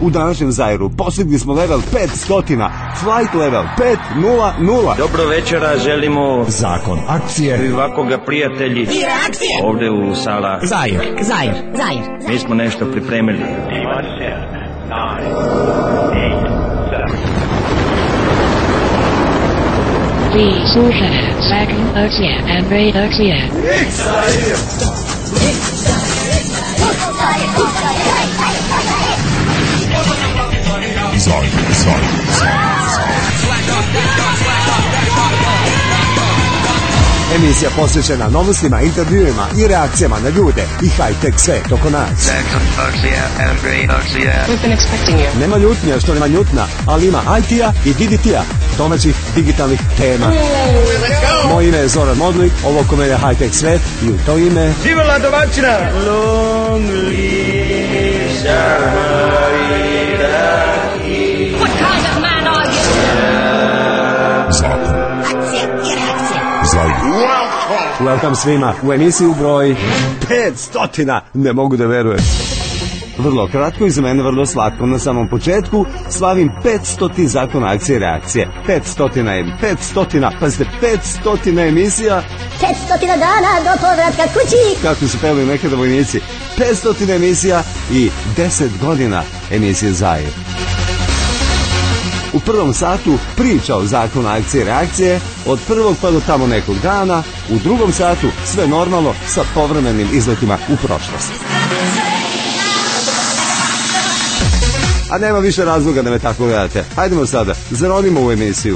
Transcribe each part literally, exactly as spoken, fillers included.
U današnjem Zairu postigli smo level petsto, flight level pet nula nula. Dobro večera, želimo Zakon akcije i ovakvoga prijatelji i reakcije ovde u sala Zair. Zair, Zair. Mi smo nešto pripremili. Vi slušate Zakon akcije and reakcije. Zair! Zair, Zair, Emisija posvećena novostima, intervjuima i reakcijama na ljude i high-tech svet oko nas. Zakon akcija and reakcije. We've been expecting you. Nema ljutnja što nema ljutna, ali ima I T-a i D D T-a, domaćih digitalnih tema. Moje ime je Zoran Modlik, ovo ko mene high-tech svet i u to ime... Živjela domaćina! Long live Zaira. What kind of man are you? Zakon. Akcije i reakcije. Zair. Welcome svima u emisiju broj petsto. Ne mogu da verujem. Vrlo kratko i za mene vrlo slatko. Na samom početku slavim petstoti zakon akcije i reakcije. petsto je petsto, pazite, petsto emisija. petsto dana do povratka kući. Kako su pevali nekada vojnici. petsto emisija i deset godina emisije Zair. U prvom satu priča o zakonu akcije i reakcije, od prvog pa do tamo nekog dana, u drugom satu sve normalno sa povremenim izletima u prošlost. A nema više razloga da me tako gledate. Hajdemo sada, zaronimo u emisiju.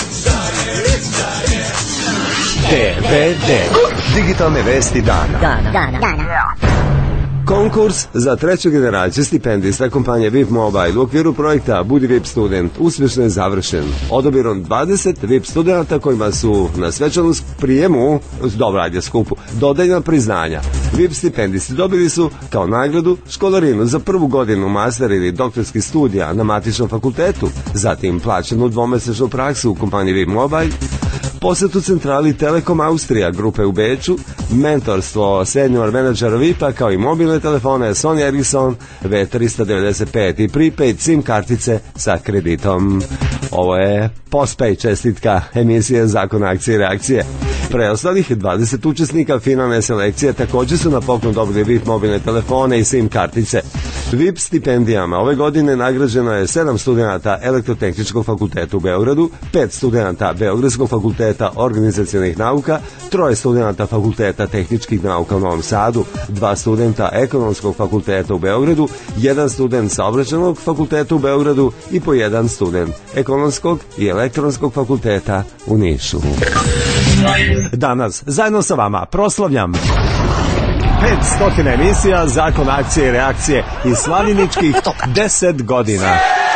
D V D. Digitalne vesti dana. Dana, dana, dana. Konkurs za treću generaciju stipendista kompanije V I P Mobile u okviru projekta Budi V I P student uspješno je završen. Odabirom dvadeset V I P studenta kojima su na svečanom prijemu, dobro ajde skupu, dodeljena priznanja. V I P stipendisti dobili su kao nagradu školarinu za prvu godinu master ili doktorskih studija na matičnom fakultetu, zatim plaćenu dvomesečnu praksu u kompaniji V I P Mobile, posjetu centrali Telekom Austrija grupe u Beču, mentorstvo senior menadžera V I P-a kao i mobilne telefone Sony Ericsson V tristo devedeset pet i prepaid SIM kartice sa kreditom. Ovo je postpaid čestitka emisije Zakon akcije i reakcije. Preostalih dvadeset učesnika finalne selekcije također su na poklon dobili V I P mobilne telefone i SIM kartice. V I P stipendijama ove godine nagrađeno je sedam studenata Elektrotehničkog fakulteta u Beogradu, pet studenata Beogradskog fakulteta organizacionih nauka, troje studenata Fakulteta tehničkih nauka u Novom Sadu, dva studenta Ekonomskog fakulteta u Beogradu, jedan student Saobraćajnog fakulteta u Beogradu i po jedan student Ekonomskog i Elektronskog fakulteta u Nišu. Danas zajedno sa vama proslavljam petsto emisija Zakon akcije i reakcije i slavljeničkih deset godina.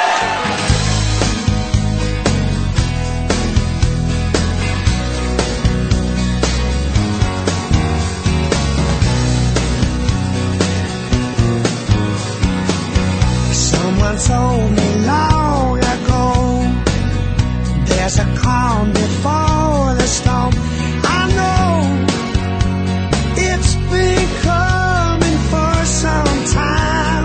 Someone told me long ago there's a calm before the storm. I know it's been coming for some time.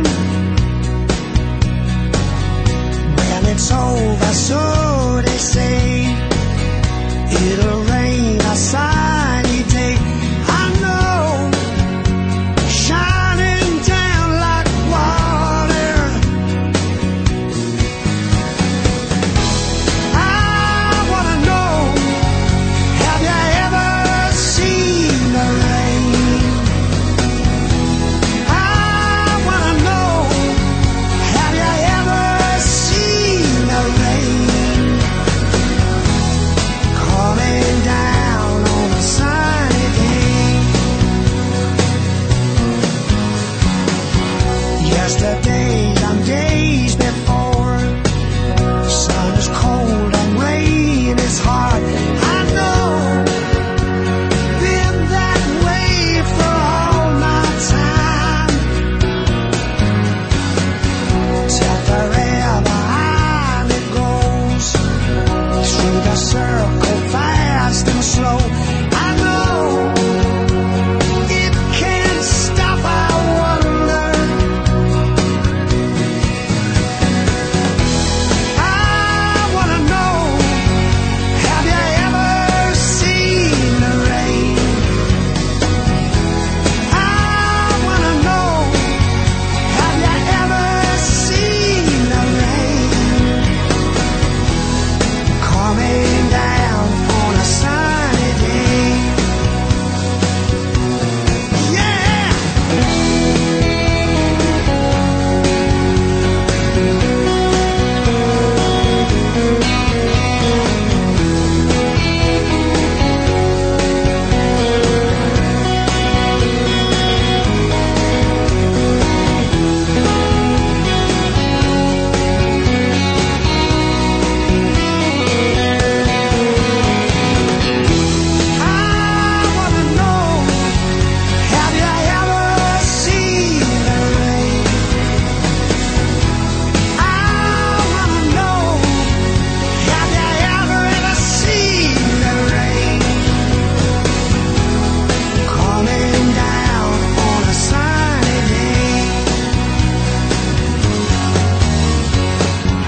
When it's over, so they say, it'll rain a sunny day. I know, shining down like water. I wanna know, have you ever seen the rain? I wanna know, have you ever seen the rain?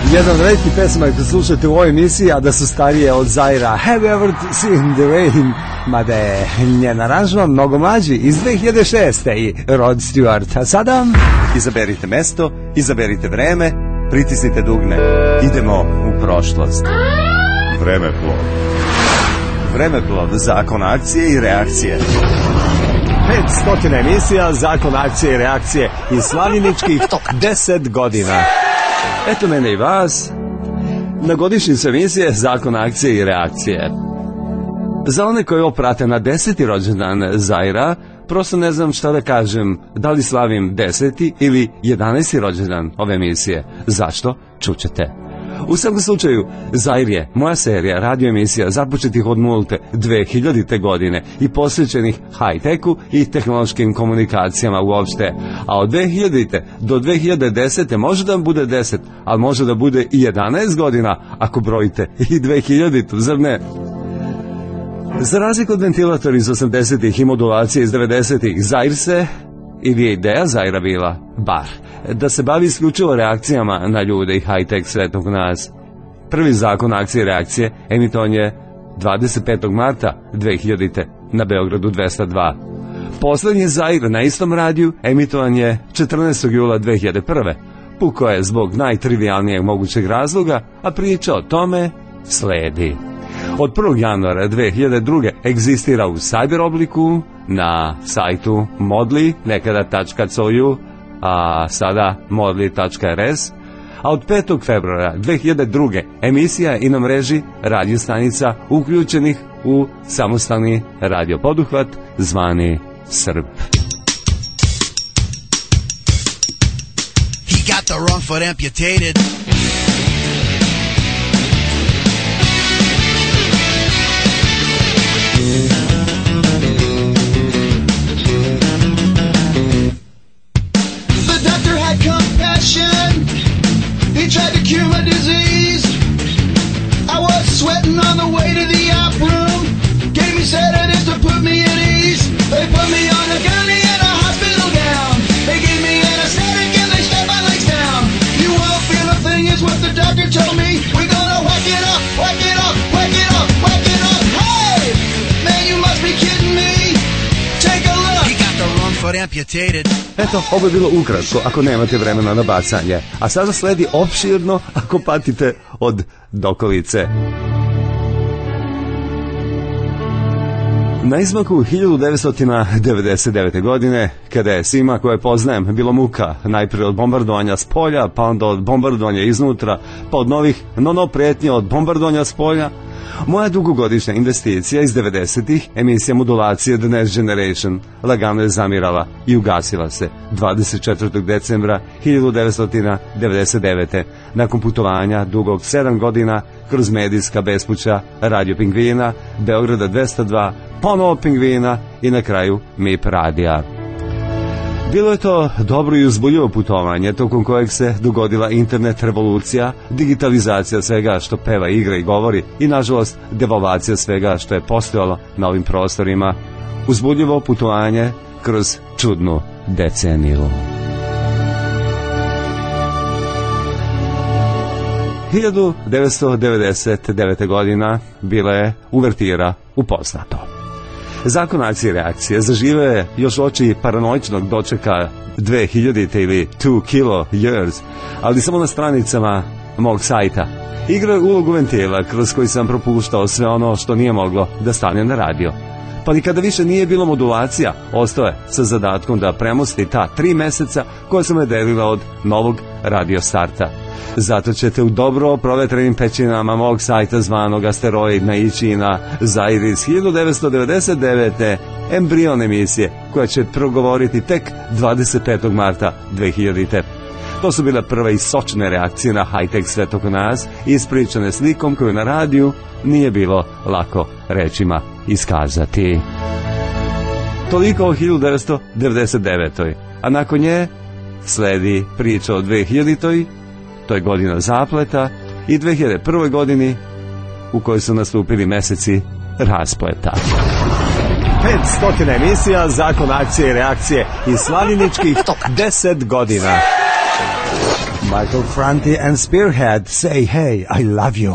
Jedan od retkih pesama koje slušate u ovoj emisiji, a da su starije od Zaira. Have you ever seen the rain? Mada je njen aranžman mnogo mlađi, iz dve hiljade šeste i Rod Stewart. A sada izaberite mesto, izaberite vreme, pritisnite dugme. Idemo u prošlost. Vremeplov. Vremeplov, zakon akcije i reakcije. petsto emisija, zakon akcije i reakcije i slavljeničkih deset godina. Eto mene i vas na godišnjicu emisije zakon akcije i reakcije. Za one koji ovo prate na deseti rođendan Zaira, prosto ne znam šta da kažem, da li slavim deseti ili jedanaesti rođendan ove emisije. Zašto? Čućete. U svakom slučaju, Zair je moja serija radio emisija započetih od nulte dve hiljadite godine i posvećenih high-techu i tehnološkim komunikacijama uopšte. A od dve hiljadite do dve hiljade desete može da bude deset, ali može da bude i jedanaest godina ako brojite i dve hiljaditu, zar ne? Za razliku od ventilatora iz osamdesetih i modulacije iz devedesetih, Zair se, ili je ideja Zaira bila, bar, da se bavi isključivo reakcijama na ljude i high-tech svet oko nas. Prvi zakon akcije i reakcije emitovan je dvadeset petog marta dve hiljadite na Beogradu dvesta dva. Poslednji Zair na istom radiju emitovan je četrnaestog jula dve hiljade prve. Puko je zbog najtrivijalnijeg mogućeg razloga, a priča o tome sledi. Od prvog januara dve hiljade druge egzistira u cyber obliku na sajtu modli, nekada .cu, a sada modli tačka r s, a od petog februara dve hiljade druge emisija je i na mreži radio stanica uključenih u samostalni radio poduhvat zvani Srb. He got the wrong foot amputated. The doctor had compassion. He tried to cure my disease. I was sweating on the way to the op room. Gave me sedatives to put me at ease. They put me on a gurney and a hospital gown. They gave me anesthetic and they shut my legs down. You won't feel a thing is what the doctor told me. We're gonna whack it up, whack it up, whack it up, whack it up. Hey! Man, you must be kidding me. Take a look. He got the wrong foot amputated. Eto, ovo je bilo ukratko ako nemate vremena na bacanje. A sada sledi opširno ako patite od dokolice. Na izmaku hiljadu devetsto devedeset devete. godine, kada je svima koje poznajem bilo muka, najprije od bombardovanja s polja, pa onda od bombardovanja iznutra, pa od novih nono prijetnje od bombardovanja s polja, moja dugogodišnja investicija iz devedesetih, emisija modulacije The Next Generation, lagano je zamirala i ugasila se dvadeset četvrtog decembra hiljadu devetsto devedeset devete. nakon putovanja dugog sedam godina kroz medijska bespuća Radio Pingvina, Beograda dvesta dva, ponovo Pingvina i na kraju M I P radija. Bilo je to dobro i uzbuljivo putovanje, tokom kojeg se dogodila internet revolucija, digitalizacija svega što peva, igra i govori i, nažalost, devalvacija svega što je postojalo na ovim prostorima. Uzbuljivo putovanje kroz čudnu deceniju. hiljadu devetsto devedeset devete. godina bila je uvertira u poznato. Zakon akcije i reakcije zaživeo je još oči paranoičnog dočeka dve hiljadite ili two kilo years, ali samo na stranicama mog sajta. Igrao je ulogu ventila kroz koji sam propuštao sve ono što nije moglo da stane na radio. Pa ni kada više nije bilo modulacija, ostao je sa zadatkom da premosti ta tri meseca koja su me delila od novog radio starta. Zato ćete u dobro provetrenim pećinama mog sajta zvanog Asteroid naići na Zair iz hiljadu devetsto devedeset devete. embrion emisije koja će progovoriti tek dvadeset petog marta dve hiljadite. To su bile prve i sočne reakcije na high-tech svet oko nas, ispričane slikom koju na radiju nije bilo lako rečima iskazati. Toliko o hiljadu devetsto devedeset devetoj. A nakon nje sledi priča o dve hiljaditoj. To je godina zapleta, i dve hiljade prvoj. godini u kojoj su nastupili meseci raspleta. petsto emisija, zakon akcije i reakcije i slavljeničkih deset godina. Michael Franti and Spearhead, Say Hey, I Love You.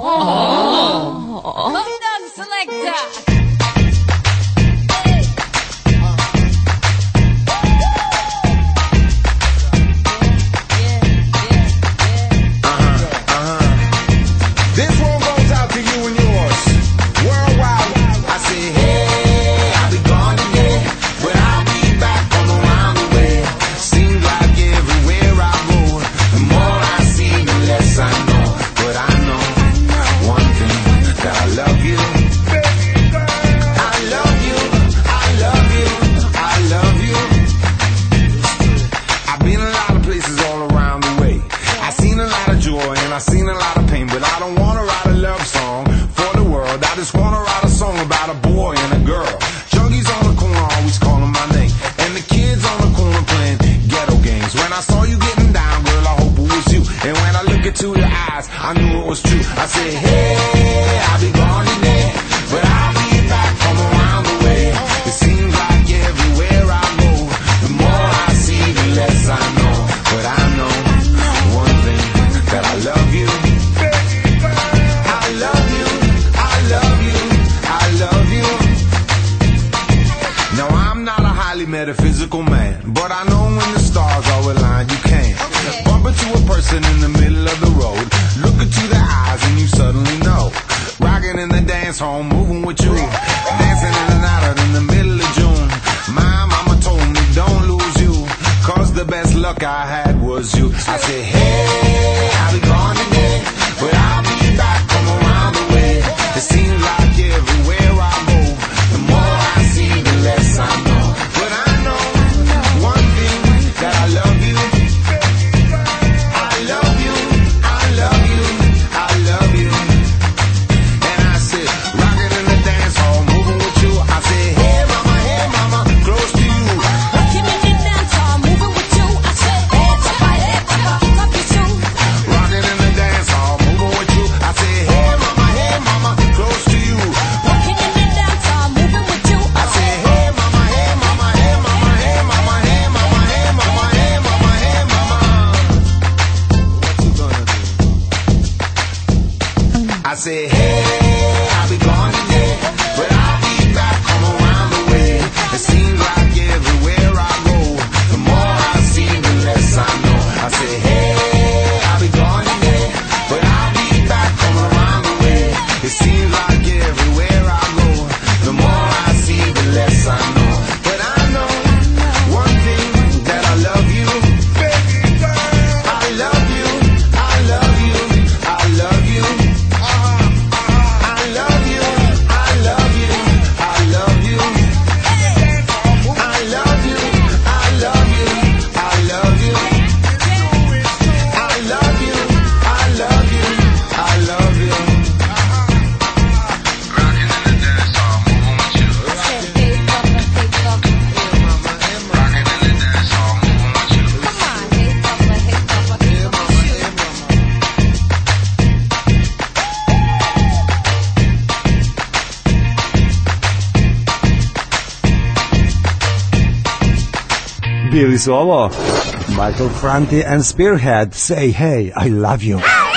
Bili su ovo Michael Franti and Spearhead, Say Hey, I Love You.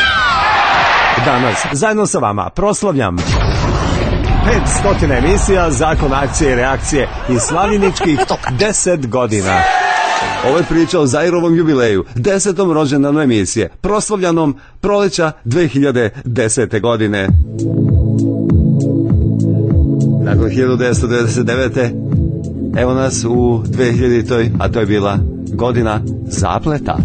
Danas, zajedno sa vama, proslavljam petsto emisija, zakon akcije i reakcije i slavljeničkih deset godina. Ovo je priča o Zairovom jubileju, desetom rođendanu emisije, proslavljanom proleća dve hiljade desete. godine. Nakon hiljadu devetsto devedeset devete. Evo nas u dve hiljaditoj. a to je bila godina zapleta.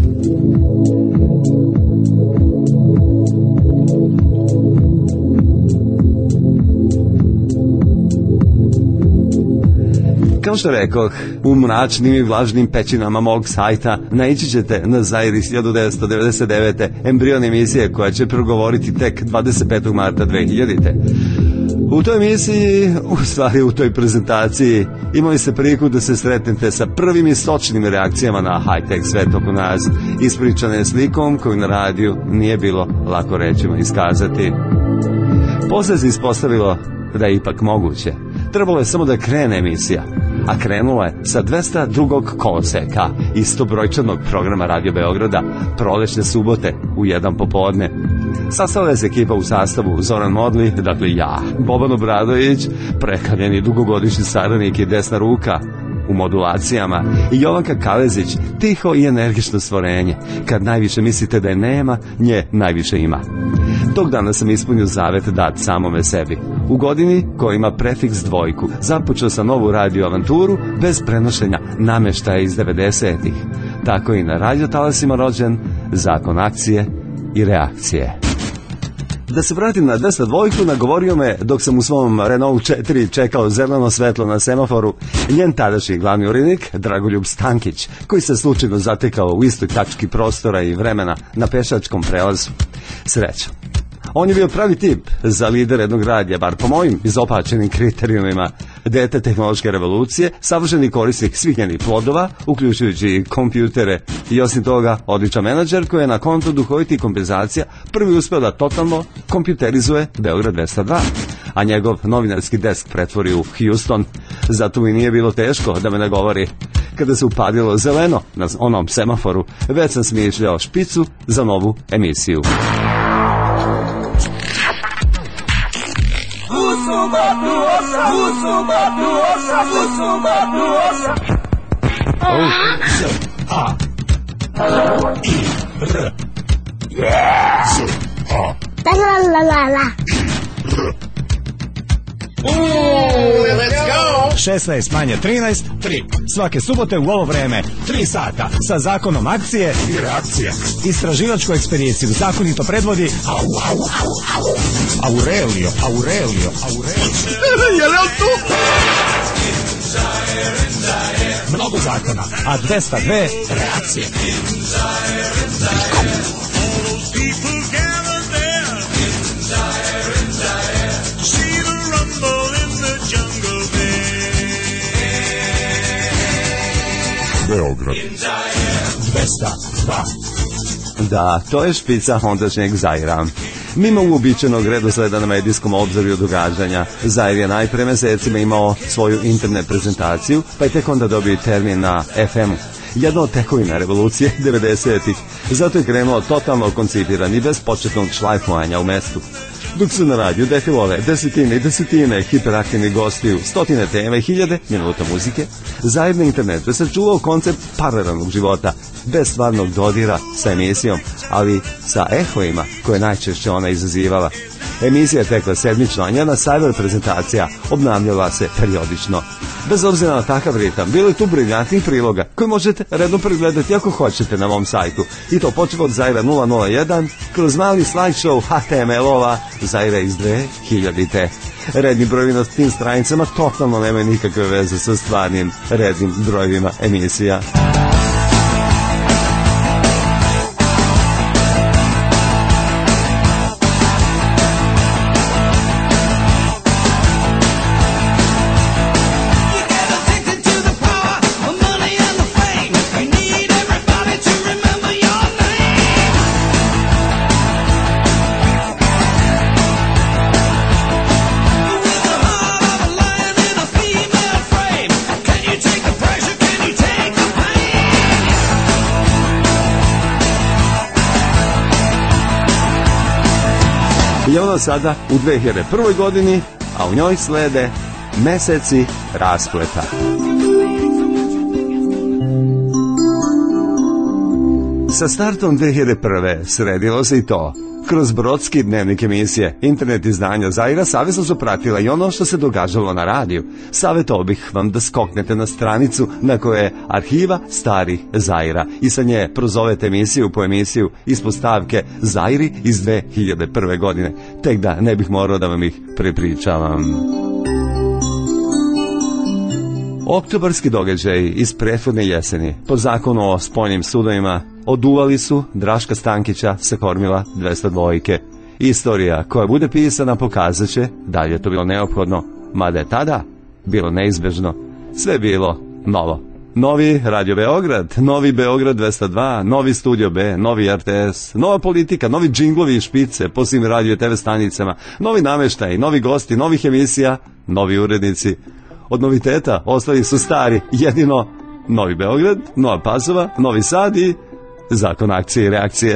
Kao što rekoh, u mračnim i vlažnim pećinama mog sajta naići ćete na Zair iz hiljadu devetsto devedeset devete. embrion emisije koja će progovoriti tek dvadeset petog marta dve hiljadite. U toj emisiji, u stvari u toj prezentaciji, imali ste priliku da se sretnete sa prvim i sočnim reakcijama na high-tech svet oko nas, ispričane slikom koju na radiju nije bilo lako rečima iskazati. Posle se ispostavilo da je ipak moguće. Trebalo je samo da krene emisija. a krenulo je sa dvesta drugog koloseka istobrojčanog programa Radio Beograda prolećne subote u jedan popodne. Sastavila se ekipa u sastavu Zoran Modli, dakle ja, Boban Obradović, prekaljeni dugogodišnji saradnik i desna ruka u modulacijama, i Jovanka Kalezić, tiho i energično stvorenje. Kad najviše mislite da je nema, nje najviše ima. Tog dana sam ispunio zavet dat samome sebi. U godini koja ima prefiks dvojku započeo sam novu radio avanturu bez prenošenja nameštaja iz devedesetih. Tako i na radio talasima rođen zakon akcije i reakcije. Da se vratim na dvesta dvojku, nagovorio me dok sam u svom Renault četiri čekao zeleno svetlo na semaforu njen tadašnji glavni urednik Dragoljub Stankić, koji se slučajno zatekao u istoj tački prostora i vremena na pešačkom prelazu. Sreća. On je bio pravi tip za lider jednog radija, bar po mojim izopačenim kriterijumima. Dete tehnološke revolucije, savršeni korisnik svih njenih plodova, uključujući i kompjutere, i osim toga odličan menadžer koji je na konto duhovitih kompenzacija prvi uspeo da totalno kompjuterizuje Beograd dvesta dva, a njegov novinarski desk pretvori u Houston. Zato mi nije bilo teško da me nagovori. Kada se upadilo zeleno na onom semaforu, već sam smišljao špicu za novu emisiju. šesnaest manje trinaest, tri. Svake subote u ovo vreme, tri sata, sa zakonom akcije i reakcije. Istraživačku ekspediciju zakonito predvodi Aurelio, Aurelio, Aurelio. Je li on tu? Mnogo zakona, a dvesta dve reakcije. Beograd dvesta dva. Da, to je špica ondašnjeg Zaira. Mimo uobičajenog redosleda na medijskom obzorju događanja, Zair je najpre mesecima imao svoju internet prezentaciju, pa je tek onda dobio termin na ef emu. Jedna od tekovina revolucije devedesetih. Zato je krenuo totalno koncipiran i bez početnog šlajfovanja u mestu. Dok su na radiju defilovale desetine i desetine hiperaktivnih gostiju, stotine tema i hiljade minuta muzike, Zair na internetu je sačuvao koncept paralelnog života, bez stvarnog dodira sa emisijom, ali sa ehovima koje najčešće ona izazivala. Emisija je tekla sedmično, a njena cyber prezentacija obnavljala se periodično. Bez obzira na takav ritam, bilo je tu briljantnih priloga koje možete redno pregledati ako hoćete na mom sajtu. I to počeo od Zaira nula nula jedan kroz mali slideshow ha te em el-ova Zaira iz dve hiljadite. Redni brojevi na tim stranicama totalno nemaju nikakve veze sa stvarnim rednim brojevima emisija. I ono sada u dve hiljade prvoj godini, a u njoj slede meseci raspleta. Sa startom dve hiljade prve sredilo se i to. Kroz brodski dnevnik emisije, internet izdanja Zaira savjesno su pratila i ono što se događalo na radiju. Savjetovao bih vam da skoknete na stranicu na kojoj je arhiva starih Zaira i sa nje prozovete emisiju po emisiju ispod stavke Zairi iz dve hiljade prve godine, tek da ne bih morao da vam ih prepričavam. Oktobarski događaji iz prethodne jeseni, po zakonu o spoljnim sudovima, oduvali su Draška Stankića sa kormila dvesta dvojke. Istorija koja bude pisana pokazat će da li je to bilo neophodno, mada je tada bilo neizbežno. Sve bilo novo. Novi Radio Beograd, novi Beograd dvesta dva, novi Studio B, novi er te es, nova politika, novi džinglovi i špice po svim radio i te ve stanicama, novi nameštaj, novi gosti, novih emisija, novi urednici. Od noviteta ostali su stari, jedino Novi Beograd, Nova Pazova, Novi Sad i Zakon akcije i reakcije.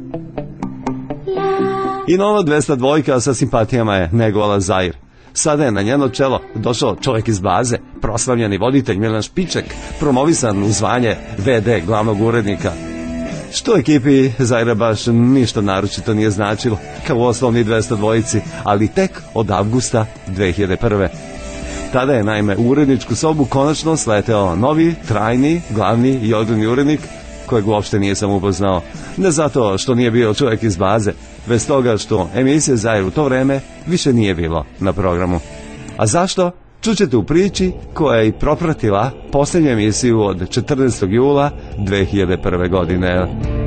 I nova dvesta dva sa simpatijama je negovala Zair. Sada je na njeno čelo došao čovjek iz baze, proslavljeni voditelj Milan Špiček, promovisan u zvanje ve de glavnog urednika. Što ekipi Zaira baš ništa naročito nije značilo, kao u osnovni dvesta dva, ali tek od avgusta dve hiljade prve. Tada je naime u uredničku sobu konačno sleteo novi, trajni, glavni i odgovorni urednik, kojeg uopšte nije sam upoznao. Ne zato što nije bio čovjek iz baze, već toga što emisije Zair u to vreme više nije bilo na programu. A zašto? Čućete u priči koja je i propratila posljednju emisiju od četrnaestog jula dve hiljade prve. godine.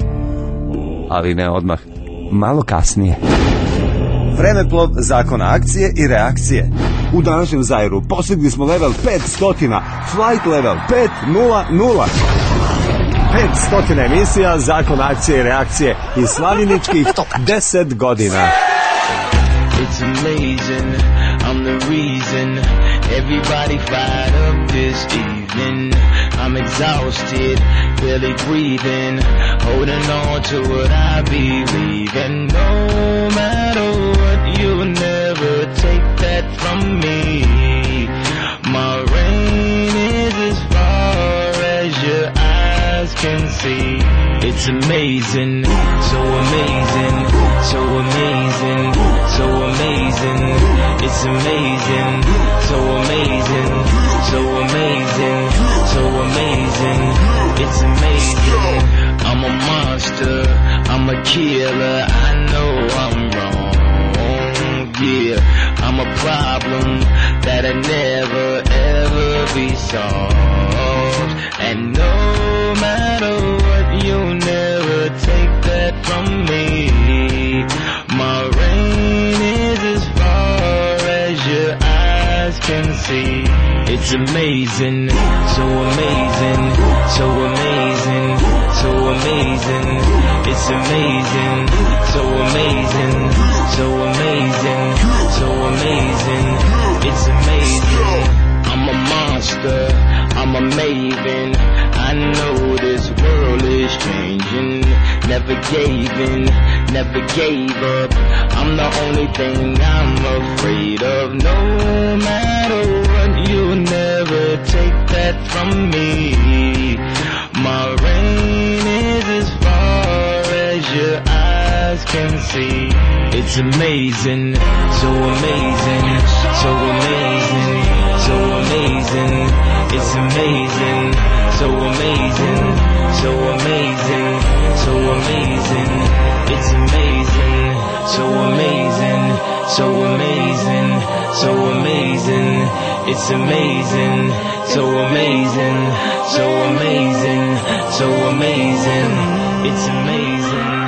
Ali ne odmah, malo kasnije. Vremeplov zakona akcije i reakcije. U današnjem Zairu postigli smo level petsto, flight level pet nula nula. petsto emisija, zakon akcije i reakcije i slavljeničkih deset godina. It's amazing, I'm the reason everybody fired up this evening. I'm exhausted, barely breathing, holding on to what I believe in. No matter what, you'll never take that from me. My reign is as far as your eyes can see. It's amazing, so amazing, so amazing, so amazing. It's amazing, so amazing, so amazing, so amazing. It's amazing. I'm a monster, I'm a killer. I know I'm wrong, yeah. I'm a problem that'll never ever be solved. And no matter what, you'll never take that from me. My reign is as far as your eyes can see. It's amazing, so amazing, so amazing, so amazing. It's amazing, so amazing, so amazing, so amazing. It's amazing. I'm a monster, I'm a maven. I know this world is changing. Never gave in, never gave up. I'm the only thing I'm afraid of. No matter what, you'll never take that from me. My reign is as far as your eyes can see. It's amazing, so amazing, so amazing, so amazing. It's amazing, so amazing, so amazing, so amazing. It's amazing, so amazing, so amazing, so amazing. It's amazing, so amazing, so amazing, so amazing. It's amazing.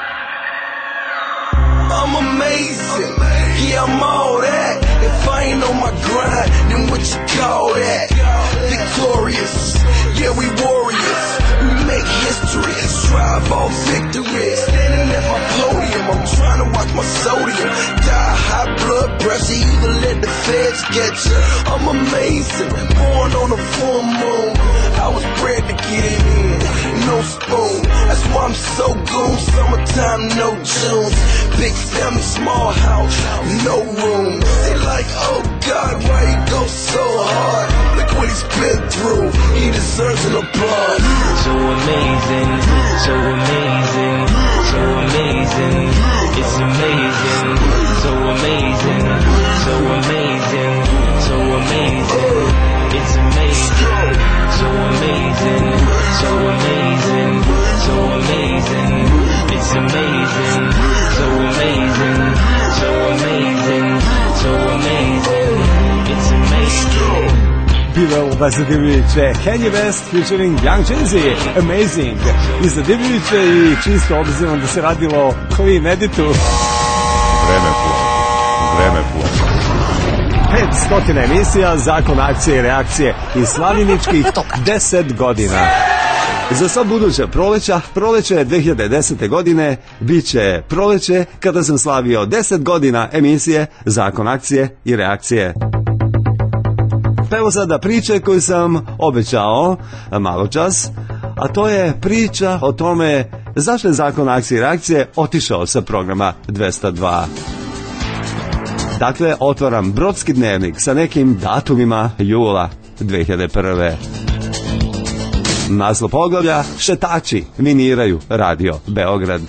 I'm amazing, yeah, I'm all that. If I ain't on my grind, then what you call that? Victorious, yeah, we warriors. We make history, strive all victory. Standing at my podium, I'm trying to watch my sodium. Die high blood pressure, either let the feds get you. I'm amazing, born on a full moon. I was bred to get it in, no spoon. That's why I'm so goon, summertime, no Junes. Big family, small house, no room. They like, oh God, why he go so hard? Look what he's been through, he deserves an applause. So amazing, so amazing, so amazing. It's amazing, so amazing, so amazing, so amazing. It's amazing, so amazing, so amazing, so amazing. It's amazing, so amazing, so amazing, so amazing. It's amazing. Bilo zadivljujuće Kanye West featuring Young Jeezy, Amazing. I zadivljujuće i čisto obzirom da se radilo o clean editu. Vremeplov, vremeplov. petsto emisija, zakon akcije i reakcije i slavljeničkih deset godina. Za sva buduća proleća, proleće dve hiljade desete. godine, bit će proleće kada sam slavio deset godina emisije Zakon akcije i reakcije. Pa evo sada priče koju sam obećao malo čas, a to je priča o tome zašto je zakon akcije i reakcije otišao sa programa dvesta dva. Dakle, otvaram Brodski dnevnik sa nekim datumima jula dve hiljade prve. Naslov poglavlja: Šetači miniraju Radio Beograd.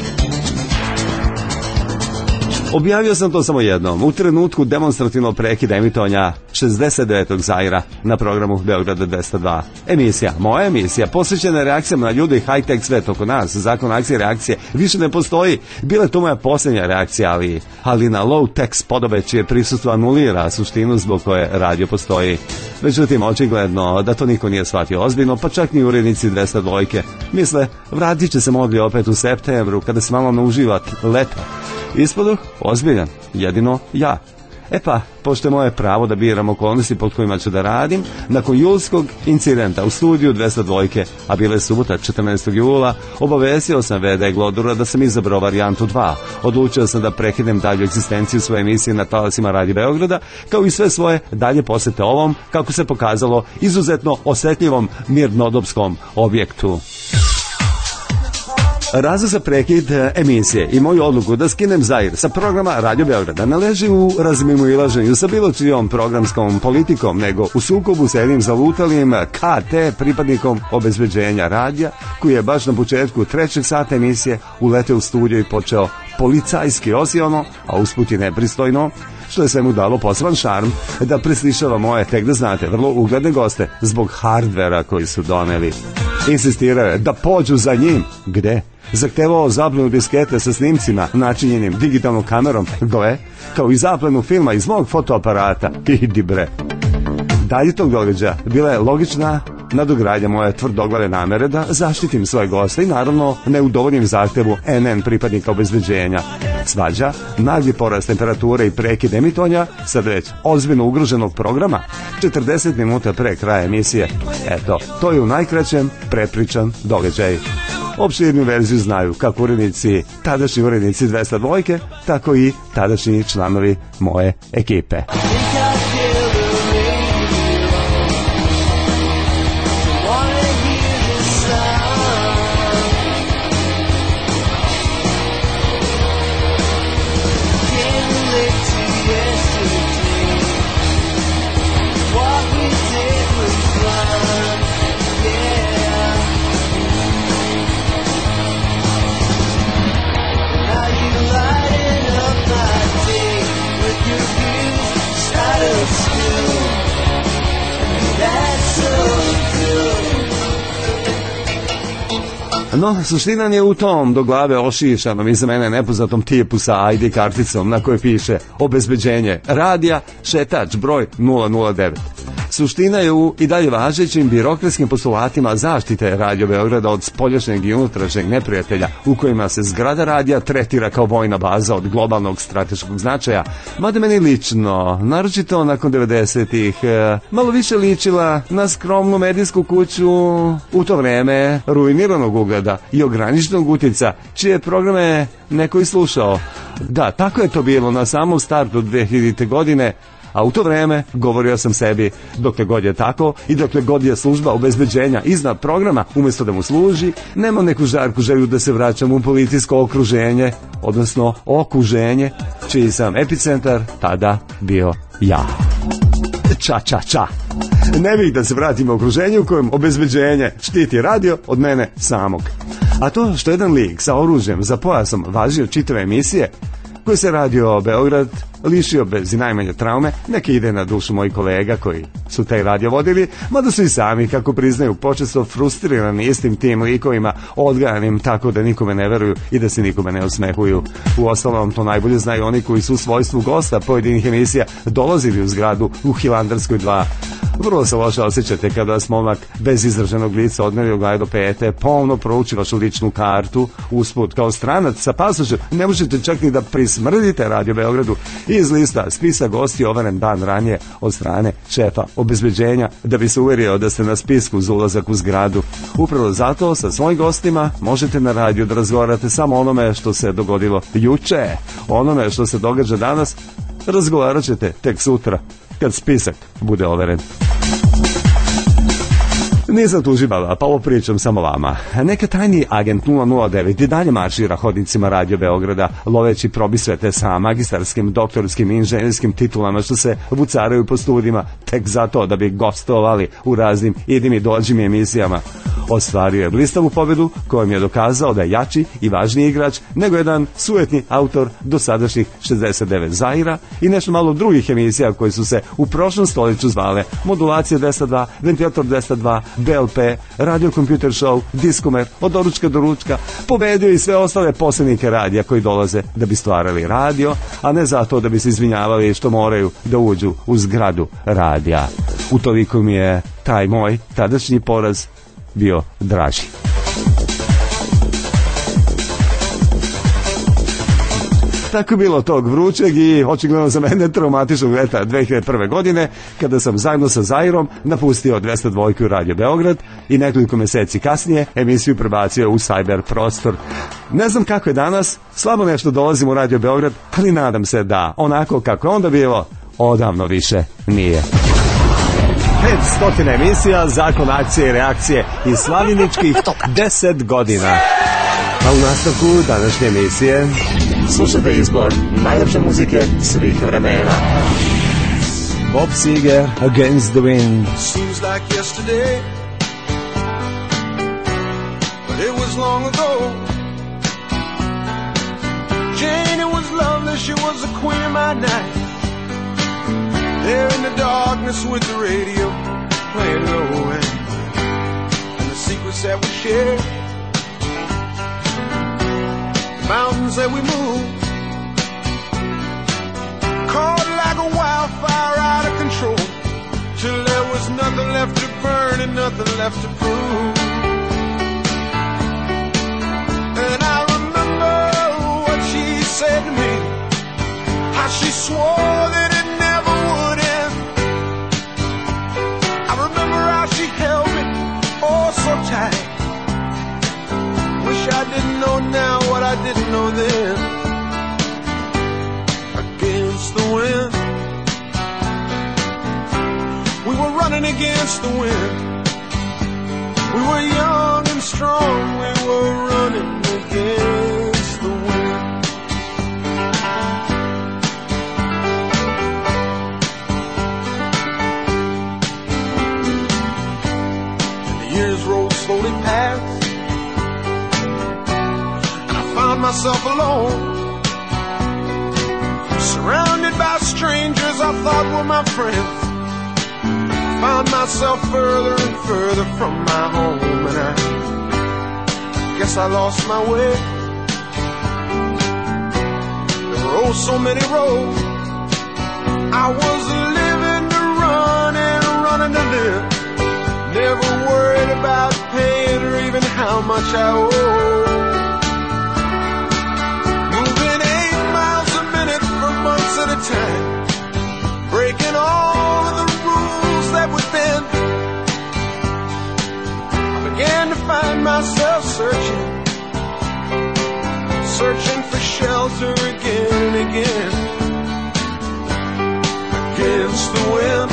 Objavio sam to samo jednom, u trenutku demonstrativnog prekida emitovanja šezdeset devetog Zaira na programu Beograda dvesta dva. Emisija, moja emisija, posvećena reakcijama na ljude i high-tech svet oko nas. Zakon akcije i reakcije više ne postoji. Bila je to moja posljednja reakcija, ali, ali na low-tech spodobe čije prisustvo anulira suštinu zbog koje radio postoji. Međutim, očigledno da to niko nije shvatio ozbiljno, pa čak ni urednici dvesta dva. Misle, vratit će se mogli opet u septembru, kada se malo nauživat leto. Ispoduh, ozbiljan, jedino ja. E pa, pošto je moje pravo da biram okolnosti pod kojima ću da radim, nakon julskog incidenta u studiju dvesta dva, a bila je subota četrnaestog jula, obavestio sam ve de Glodura da sam izabrao varijantu dva. Odlučio sam da prekinem dalju egzistenciju svoje emisije na talasima Radio Beograda, kao i sve svoje dalje posete ovom, kako se pokazalo, izuzetno osjetljivom mirnodopskom objektu. Razlog za prekid emisije i moju odluku da skinem Zair sa programa Radio Beograda ne leži u razmimoilaženju sa bilo čijom programskom politikom, nego u sukobu sa jednim zalutalim ka te pripadnikom obezbeđenja radija, koji je baš na početku trećeg sata emisije uleteo u studio i počeo policajski osiono, a usput i nepristojno, što je svemu dalo poseban šarm da preslišava moje, tek da znate, vrlo ugledne goste zbog hardvera koji su doneli. Insistirao je da pođu za njim. Gde? Zahtevao zaplenu diskete sa snimcima načinjenim digitalnom kamerom, gle, kao i zaplenu filma iz mog fotoaparata. Idi bre. Dalje tog događaja bila je logična nadogradnja moje tvrdoglave namere da zaštitim svoje goste i naravno ne udovoljim zahtevu en en pripadnika obezbeđenja. Svađa, nagli porast temperature i prekid emitovanja sad već ozbiljno ugroženog programa četrdeset minuta pre kraja emisije. Eto, to je u najkraćem prepričan događaj. Opširnu verziju znaju kako urednici, tadašnji urednici dvesta dva, tako i tadašnji članovi moje ekipe. No, suština je u tom do glave ošišanom i za mene nepoznatom tipu sa I D karticom na kojoj piše obezbeđenje radija, šetač broj nula nula devet. Suština je u i dalje važećim birokratskim postulatima zaštite Radio Beograda od spoljašnjeg i unutrašnjeg neprijatelja, u kojima se zgrada radija tretira kao vojna baza od globalnog strateškog značaja, mada meni lično, naročito nakon devedesetih, malo više ličila na skromnu medijsku kuću u to vreme ruiniranog ugleda i ograničenog utjeca, čije programe neko i slušao. Da, tako je to bilo na samom startu dve hiljadite godine, a u to vreme govorio sam sebi, dokle god je tako i dokle god je služba obezbeđenja iznad programa, umjesto da mu služi, nema neku žarku želju da se vraćam u policijsko okruženje, odnosno okuženje, čiji sam epicentar tada bio ja. Ča, ča, ča. Ne bih da se vratim u okruženje u kojem obezbeđenje štiti radio od mene samog. A to što jedan lik sa oružjem za pojasom važio čitave emisije, koji se Radio Beograd lišio bez i najmanje traume, neke ide na dušu mojih kolega koji su taj radio vodili, mada su i sami, kako priznaju, počesto frustrirani istim tim likovima, odgajanim tako da nikome ne veruju i da se nikome ne osmehuju. U ostalom, to najbolje znaju oni koji su u svojstvu gosta pojedinih emisija dolazili u zgradu u Hilandarskoj dva. Vrlo se loše osjećate kada vas momak bez izraženog lica odmeri u glaj do pete, pomno prouči vašu ličnu kartu, usput kao stranac sa pasošem, ne možete čak ni da prismrdite Radio Beogradu iz lista spisa gosti overen dan ranije od strane šefa obezbeđenja, da bi se uverio da ste na spisku za ulazak u zgradu. Upravo zato sa svojim gostima možete na radiju da razgovarate samo onome što se dogodilo juče, onome što se događa danas razgovarat ćete tek sutra. kad spisak bude overen. Nisam tužibala, pa ovo pričam samo vama. Neka tajni agent nula nula devet i dalje maršira hodnicima Radio Beograda, loveći probisvete sa magistarskim, doktorskim i inženjerskim titulama što se vucaraju po studijima tek zato da bi gostovali u raznim idim i dođim emisijama. Ostvario je blistavu pobedu kojom je dokazao da je jači i važniji igrač nego jedan sujetni autor dosadašnjih šezdeset devet Zaira i nešto malo drugih emisija koje su se u prošlom stoljeću zvale Modulacija dvesta dva, Ventilator dvesta dva, B L P, Radio Computer Show, Diskomer, Od doručka do ručka. Pobedio i sve ostale posrednike radija koji dolaze da bi stvarali radio, a ne zato da bi se izvinjavali što moraju da uđu u zgradu radija. Utoliko mi je taj moj tadašnji poraz bio draži. Tako bilo tog vrućeg i očigledno za mene traumatičnog leta dve hiljade prve. godine, kada sam zajedno sa Zairom napustio dvesta dva u Radio Beograd i nekoliko meseci kasnije emisiju prebacio u cyber prostor. Ne znam kako je danas, slabo nešto dolazim u Radio Beograd, ali nadam se da onako kako je onda bilo, odavno više nije. petsto emisija, zakon akcije i reakcije i slavljeničkih deset godina. A u nastavku današnje emisije slušate izbor najlepše muzike svih vremena. Bob Seger, Against the Wind. Seems like yesterday, but it was long ago. Jane, it was lovely, she was the queen of my night. There in the darkness with the radio playing low end, and the secrets that we shared, the mountains that we moved, caught like a wildfire out of control, till there was nothing left to burn and nothing left to prove. And I remember what she said to me, how she swore that it never would end. I remember how she held me oh so tight. Wish I didn't know now what I didn't know then. Against the wind, we were running against the wind. We were young and strong, we were running against the wind. And the years rolled slowly past, and I found myself alone, surrounded by strangers I thought were my friends. Found myself further and further from my home, and I guess I lost my way. There were oh so many roads. I was living to run and running to live, never worried about paying or even how much I owed. Moving eight miles a minute for months at a time, breaking all of the rules that would bend. I began to find myself searching, searching for shelter again and again. Against the wind,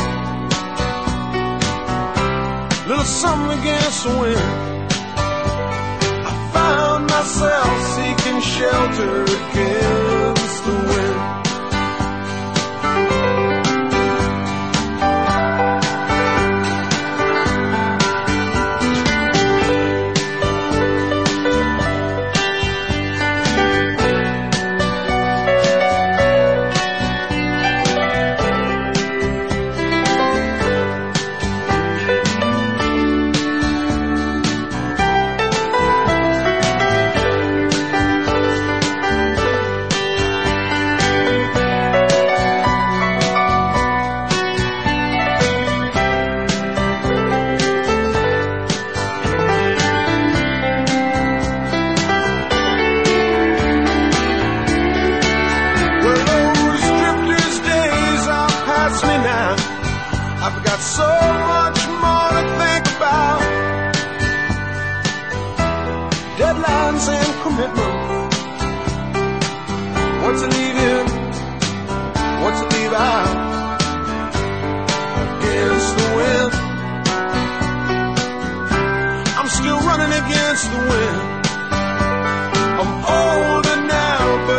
little something against the wind. I found myself seeking shelter against the wind.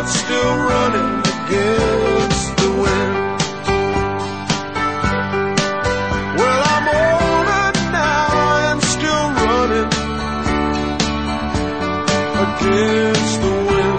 but still running against the wind. Well, I'm older now and still running against the wind.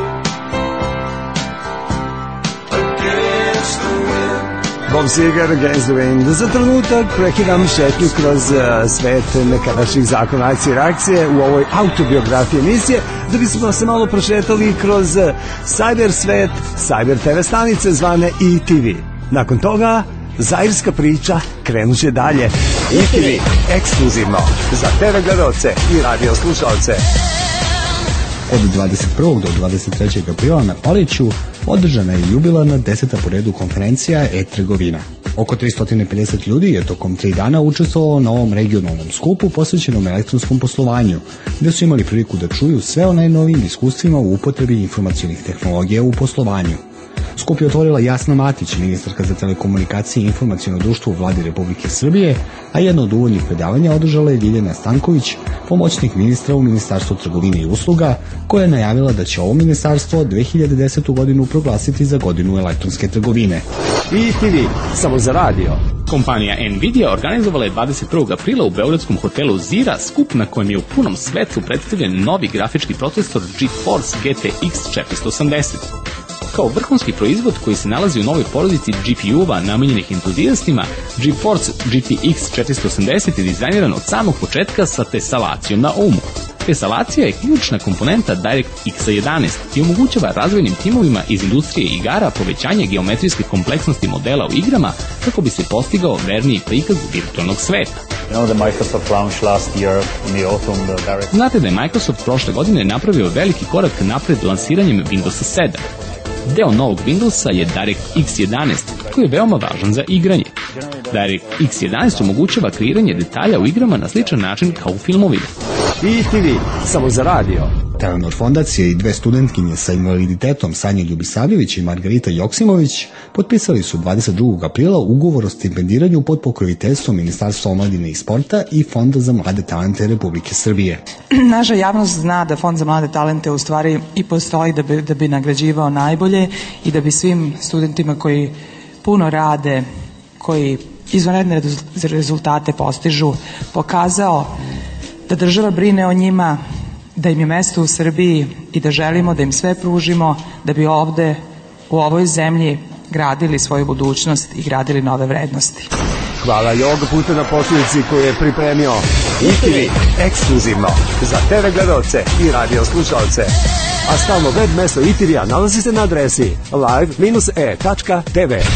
Against the wind. Bob Seger, Against the Wind. Za trenutak prekidam šetnju kroz uh, svet nekadašnjih zakona akcije i reakcije u ovoj autobiografiji emisije, da bismo se malo prošetali kroz uh, cyber svet, cyber te ve stanice zvane E T V. Nakon toga, zairska priča krenut će dalje. E T V, ekskluzivno za te ve gledaoce i radio slušaoce. Od dvadeset prvog do dvadeset trećeg aprila na Paliću održana je jubilarna deseta po redu konferencija e-trgovina. Oko tristo pedeset ljudi je tokom tri dana učestvovalo na ovom regionalnom skupu posvećenom elektronskom poslovanju, gde su imali priliku da čuju sve o najnovijim iskustvima u upotrebi informacionih tehnologija u poslovanju. Skup je otvorila Jasna Matić, ministarka za telekomunikacije i informaciono društvo u vladi Republike Srbije, a jedno od uvodnih predavanja održala je Ljiljana Stanković, pomoćnik ministra u Ministarstvu trgovine i usluga, koja je najavila da će ovo ministarstvo dve hiljade desetu godinu proglasiti za godinu elektronske trgovine. E T V, samo za radio. Kompanija Nvidia organizovala je dvadeset prvog aprila u beogradskom hotelu Zira skup na kojem je u punom svetlu predstavljen novi grafički procesor GeForce G T X četiristo osamdeset. Kao vrhunski proizvod koji se nalazi u novoj porodici G P U-ova namenjenih entuzijastima, GeForce G T X četiristo osamdeset je dizajniran od samog početka sa tesalacijom na umu. Tesalacija je ključna komponenta DirectX jedanaest i omogućava razvojnim timovima iz industrije igara povećanje geometrijske kompleksnosti modela u igrama kako bi se postigao verniji prikaz virtualnog sveta. Znate da je Microsoft prošle godine napravio veliki korak napred lansiranjem Windowsa sedam. Deo novog Windowsa je DirectX jedanaest, koji je veoma važan za igranje. DirectX jedanaest omogućava kreiranje detalja u igrama na sličan način kao u filmovima. E T V, samo za radio. Telenor fondacija i dve studentkinje sa invaliditetom, Sanja Ljubisavljević i Margarita Joksimović, potpisali su dvadeset drugog aprila ugovor o stipendiranju pod pokroviteljstvom Ministarstva omladine i sporta i Fonda za mlade talente Republike Srbije. Naša javnost zna da Fond za mlade talente u stvari i postoji da bi, da bi nagrađivao najbolje i da bi svim studentima koji puno rade, koji izvanredne rezultate postižu, pokazao da država brine o njima, da im je mesto u Srbiji i da želimo da im sve pružimo da bi ovde, u ovoj zemlji, gradili svoju budućnost i gradili nove vrednosti. Hvala i ovoga puta na posljednici koju je pripremio E T V, ekskluzivno za te ve gledaoce i radio slušaoce. A stalno web mesto E T V-a nalazi se na adresi live e tačka te ve.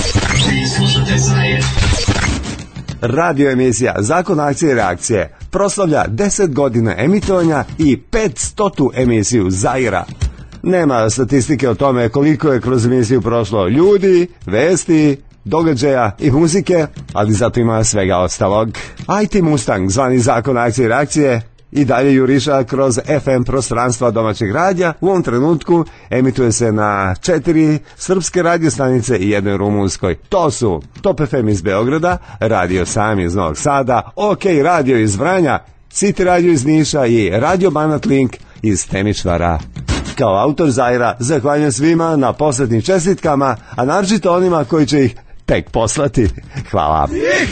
Radio emisija Zakon akcije i reakcije proslavlja deset godina emitovanja i petstotu emisiju Zaira. Nema statistike o tome koliko je kroz emisiju prošlo ljudi, vesti, događaja i muzike, ali zato ima svega ostalog. I T Mustang, zvani Zakon akcije i reakcije, i dalje juriša kroz F M prostranstva domaćeg radija. U ovom trenutku emituje se na četiri srpske radio stanice i jednoj rumunskoj. To su Top F M iz Beograda, Radio Sam iz Novog Sada, OK Radio iz Vranja, City Radio iz Niša i Radio Banat Link iz Temišvara. Kao autor Zaira zahvaljujem svima na poslednjim čestitkama, a naročito onima koji će ih tek poslati. Hvala.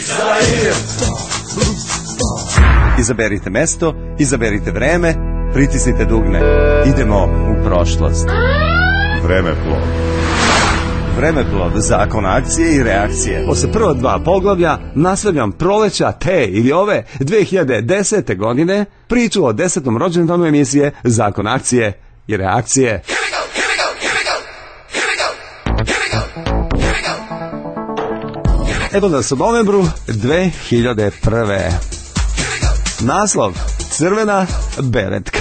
Izaberite mesto, izaberite vreme, pritisnite dugme. Idemo u prošlost. Vremeplov. Vremeplov, zakon akcije i reakcije. Posle prva dva poglavlja nastavljam proleća te ili ove dve hiljade desete godine priču o desetom rođendanu emisije Zakon akcije i reakcije. Evo nas u novembru dve hiljade prve. Naslov: Crvena beretka.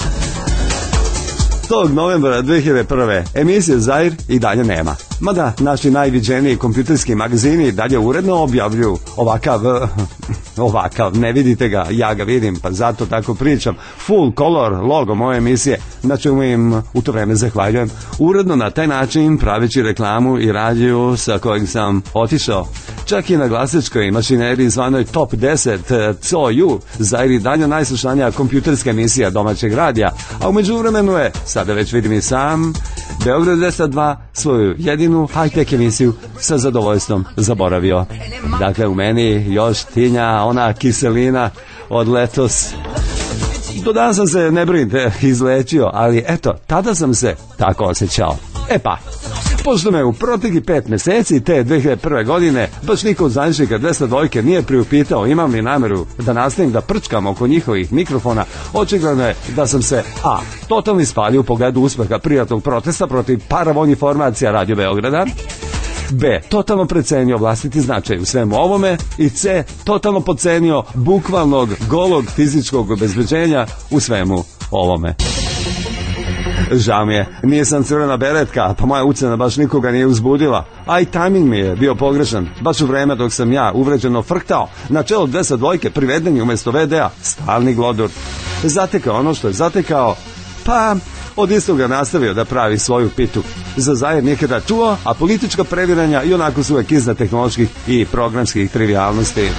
Tog novembra dve hiljade prve emisije Zair i dalje nema. Mada naši najviđeniji kompjuterski magazini dalje uredno objavljuju ovakav, ovakav, ne vidite ga, ja ga vidim, pa zato tako pričam, full color logo moje emisije, na čemu im u to vreme zahvaljujem, uredno na taj način praveći reklamu i radiju sa kojeg sam otišao. čak i na glasačkoj mašineriji zvanoj Top deset C O U, Zair i dalje najslušanija kompjuterska emisija domaćeg radija, a umeđu vremenu je, sada već vidim i sam, Beograd deset dva svoju jedinu high-tech emisiju sa zadovoljstvom zaboravio. Dakle, u meni još tinja ona kiselina od letos. Do danas sam se, ne brinite, izlečio, ali eto, tada sam se tako osjećao. E pa, pošto me u protekli pet meseci te dve hiljade prve godine baš niko od zvaničnika dvesta dvojke nije priupitao imam li nameru da nastavim da prčkam oko njihovih mikrofona, očigledno je da sam se a. totalno ispalio u pogledu uspeha prijatnog protesta protiv paravojnih formacija Radio Beograda, B. totalno precenio vlastiti značaj u svemu ovome i C. totalno podcenio bukvalnog golog fizičkog obezbeđenja u svemu ovome. Žao mi je, nisam crvena beretka, pa moja ucena baš nikoga nije uzbudila, a i tajming mi je bio pogrešan, baš u vreme dok sam ja uvređeno frktao na čelo dvesta dvojke privedeni umjesto ve de a, stalni glodur. Zatekao ono što je zatekao, pa od istoga nastavio da pravi svoju pitu. Za Zair nikada čuo, a politička previranja i onako su uvek iznad tehnoloških i programskih trivialnosti.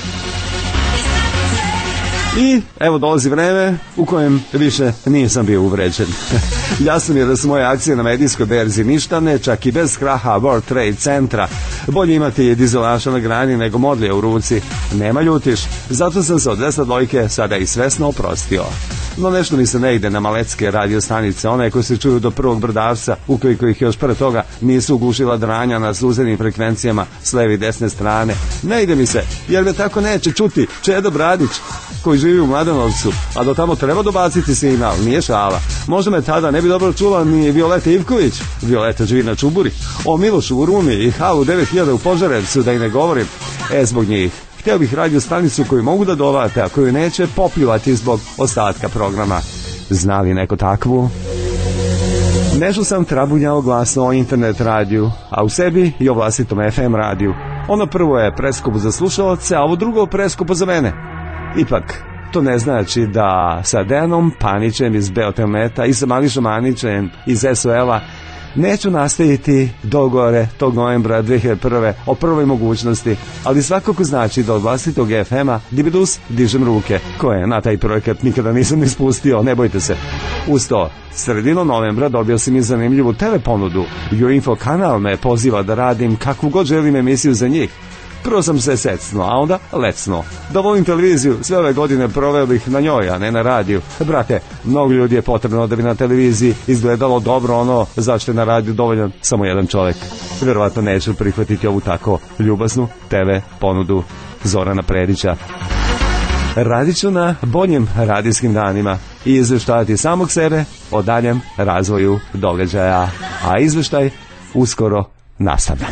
I evo dolazi vreme u kojem više nisam bio uvređen. Jasno mi je da su moje akcije na medijskoj berzi ništane, čak i bez kraha World Trade centra. Bolje imati dizelaša na grani nego modlje u ruci. Nema ljutiš, zato sam se od dvesta dvojke sada i svesno oprostio. No nešto mi se ne ide na malecke radio stanice, one koje se čuju do prvog brdavca, ukoliko ih još pre toga nisu ugušila dranja na suzenim frekvencijama s leve i desne strane. Ne ide mi se, jer me tako neće čuti Čedo Bradić, koji živi u Mladenovcu, a do tamo treba dobaciti signal, nije šala. Možda me tada ne bi dobro čula ni Violeta Ivković, Violeta živi na Čuburi, o Milošu u Rumi i Halu devet hiljada u Požarevcu, da i ne govorim, e zbog njih. Htio bih radio stanicu koju mogu da dovate, a koju neće popljuvati zbog ostatka programa. Zna li neko takvu? Nešto sam trabunjao glasno o internet radiju, a u sebi i o vlastitom ef em radiju. Ono prvo je preskupo za slušalce, a ovo drugo preskupo za mene. Ipak, to ne znači da sa Dejanom Panićem iz Beotelneta i sa Mališom Anićem iz es o el-a neću nastaviti dogovore tog novembra dve hiljade prve o prvoj mogućnosti, ali svakako znači da od vlastitog ef em-a Dibidus dižem ruke, koje na taj projekat nikada nisam ispustio, ne bojte se. Uz to, sredinom novembra dobio sam i zanimljivu te ve ponudu. Jurinfo kanal me poziva da radim kakvu god želim emisiju za njih. Prvo sam se secno, a onda lecno. Da volim televiziju, sve ove godine proveo bih na njoj, a ne na radiju. Brate, mnogo ljudi je potrebno da bi na televiziji izgledalo dobro ono zašto je na radiju dovoljan samo jedan čovjek. Vjerovatno neću prihvatiti ovu tako ljubaznu te ve ponudu Zorana Predića. Radit ću na boljim radijskim danima i izveštavati samog sebe o daljem razvoju događaja, a izveštaj uskoro nastavlja.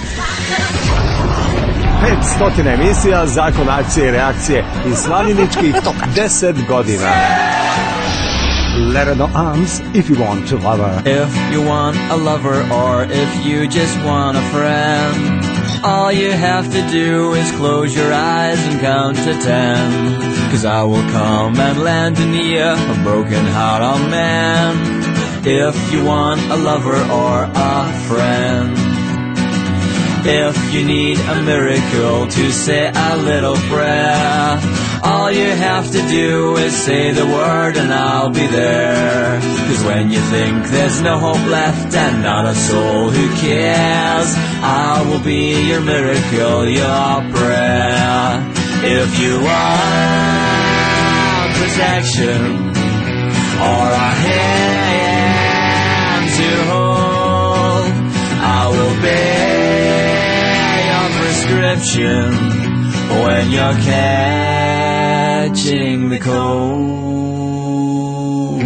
petsto emisija, zakon akcije i reakcije i slavljeničkih deset godina. Let no arms if you want to love her. If you want a lover or if you just want a friend, all you have to do is close your eyes and count to ten. Cause I will come and lend an ear, a broken heart on man. If you want a lover or a friend, if you need a miracle to say a little prayer, all you have to do is say the word and I'll be there. Cause when you think there's no hope left and not a soul who cares, I will be your miracle, your prayer. If you want protection or a hand to hold, I will be prescription when you're catching the cold.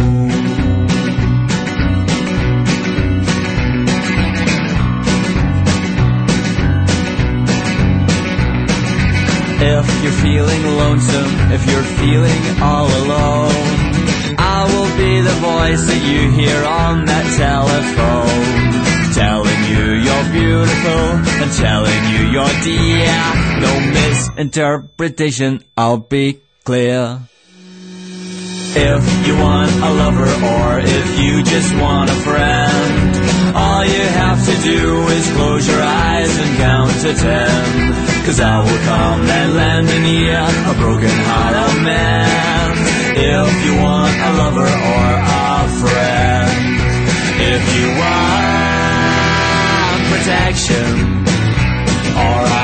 If you're feeling lonesome, if you're feeling all alone, I will be the voice that you hear on that telephone, telling you you're beautiful and telling you you're dear. No misinterpretation, I'll be clear. If you want a lover or if you just want a friend, all you have to do is close your eyes and count to ten. 'cause I will come and land in you, a broken hearted man. If you want a lover or a friend, if you want protection or a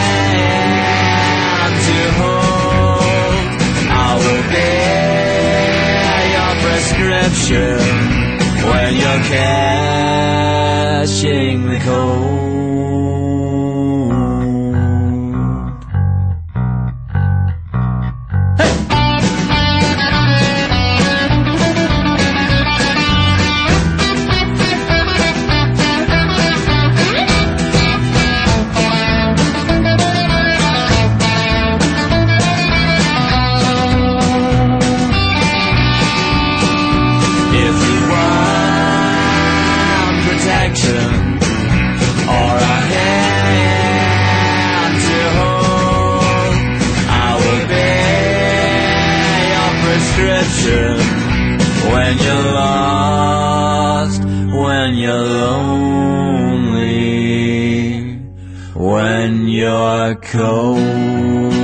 hand to hold, I will be your prescription when you're catching the cold. When you're lost, when you're lonely, when you're cold.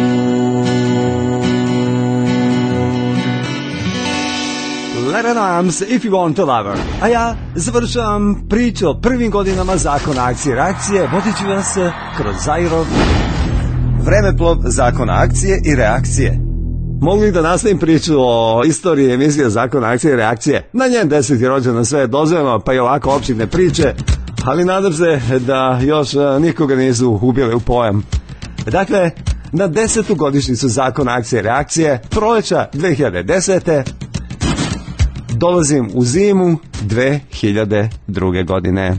Let It Arms, If You Want to Love Her. A ja završavam priču o prvim godinama zakona akcije i reakcije, vodit ću vas kroz Zairov vremeplov zakona akcije i reakcije. Mogu li da nastavim priču o istoriji emisije Zakona akcije i reakcije? Na njen deseti rođendan sve je dozvoljeno, pa i ovako opširne priče, ali nadam se da još nikoga nisu ubili u pojam. Dakle, na desetu godišnjicu Zakona akcije i reakcije, proleća dve hiljade desete. dolazim u zimu dve hiljade druge. godine.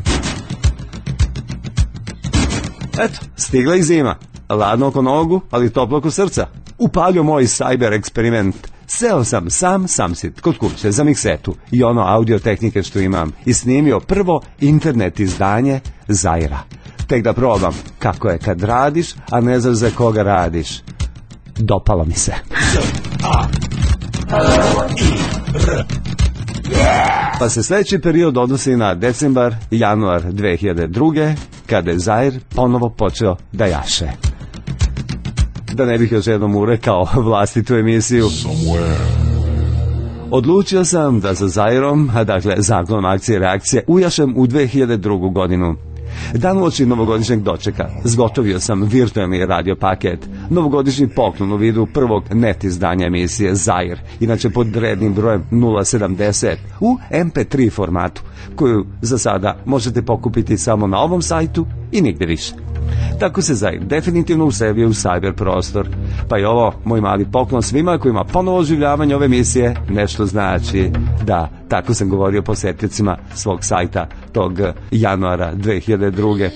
Eto, stigla i zima. Ladno oko nogu, ali toplo oko srca. Upalio moj cyber eksperiment. Seo sam sam samsit kod kuće za miksetu i ono audio tehnike što imam i snimio prvo internet izdanje Zaira. Tek da probam kako je kad radiš, a ne znaš za koga radiš. Dopalo mi se. Pa se sljedeći period odnosi na decembar i januar dve hiljade druge. kada je Zair ponovo počeo da jaše. Da ne bih još jednom urekao vlastitu emisiju. Odlučio sam da sa Zairom, a dakle zakonom akcije i reakcije, ujašem u dve hiljade drugu. godinu. Dan uoči novogodišnjeg dočeka zgotovio sam virtualni radio paket, novogodišnji poklon u vidu prvog net izdanja emisije Zair, inače pod rednim brojem nula sedamdeset, u em pe tri formatu, koju za sada možete pokupiti samo na ovom sajtu i nigde više. Tako se Zair definitivno uselio u cyber prostor, pa je ovo moj mali poklon svima kojima ponovo oživljavanje ove emisije nešto znači. Da, tako sam govorio posjetiteljima svog sajta tog januara dve hiljade druge.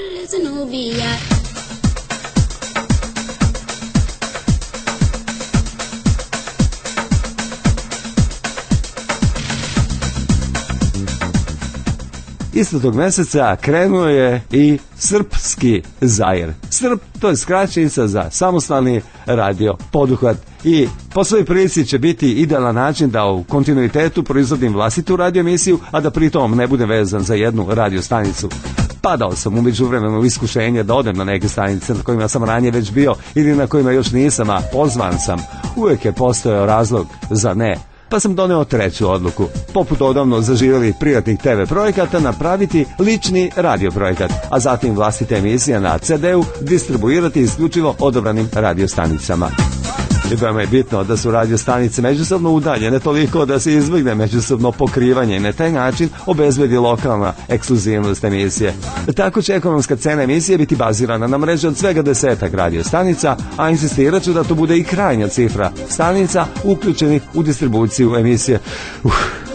Isto tog mjeseca krenuo je i srpski Zair. Srp, to je skraćenica za samostalni radio poduhvat i po svojoj prilici će biti idealan način da u kontinuitetu proizvodim vlastitu radio emisiju, a da pritom ne budem vezan za jednu radio stanicu. Padao sam u međuvremenu iskušenje da odem na neke stanice na kojima sam ranije već bio ili na kojima još nisam, a pozvan sam. Uvijek je postojao razlog za ne. Pa sam doneo treću odluku. Poput odavno zaživjeli privatnih te ve projekata, napraviti lični radio projekat, a zatim vlastite emisije na ce de u distribuirati isključivo odabranim radiostanicama. I veoma je bitno da su radiostanice međusobno udaljene toliko da se izbjegne međusobno pokrivanje i na taj način obezbedi lokalna ekskluzivnost emisije. Tako će ekonomska cena emisije biti bazirana na mreži od svega desetak radiostanica, a insistirat ću da to bude i krajnja cifra stanica uključenih u distribuciju emisije. Uf.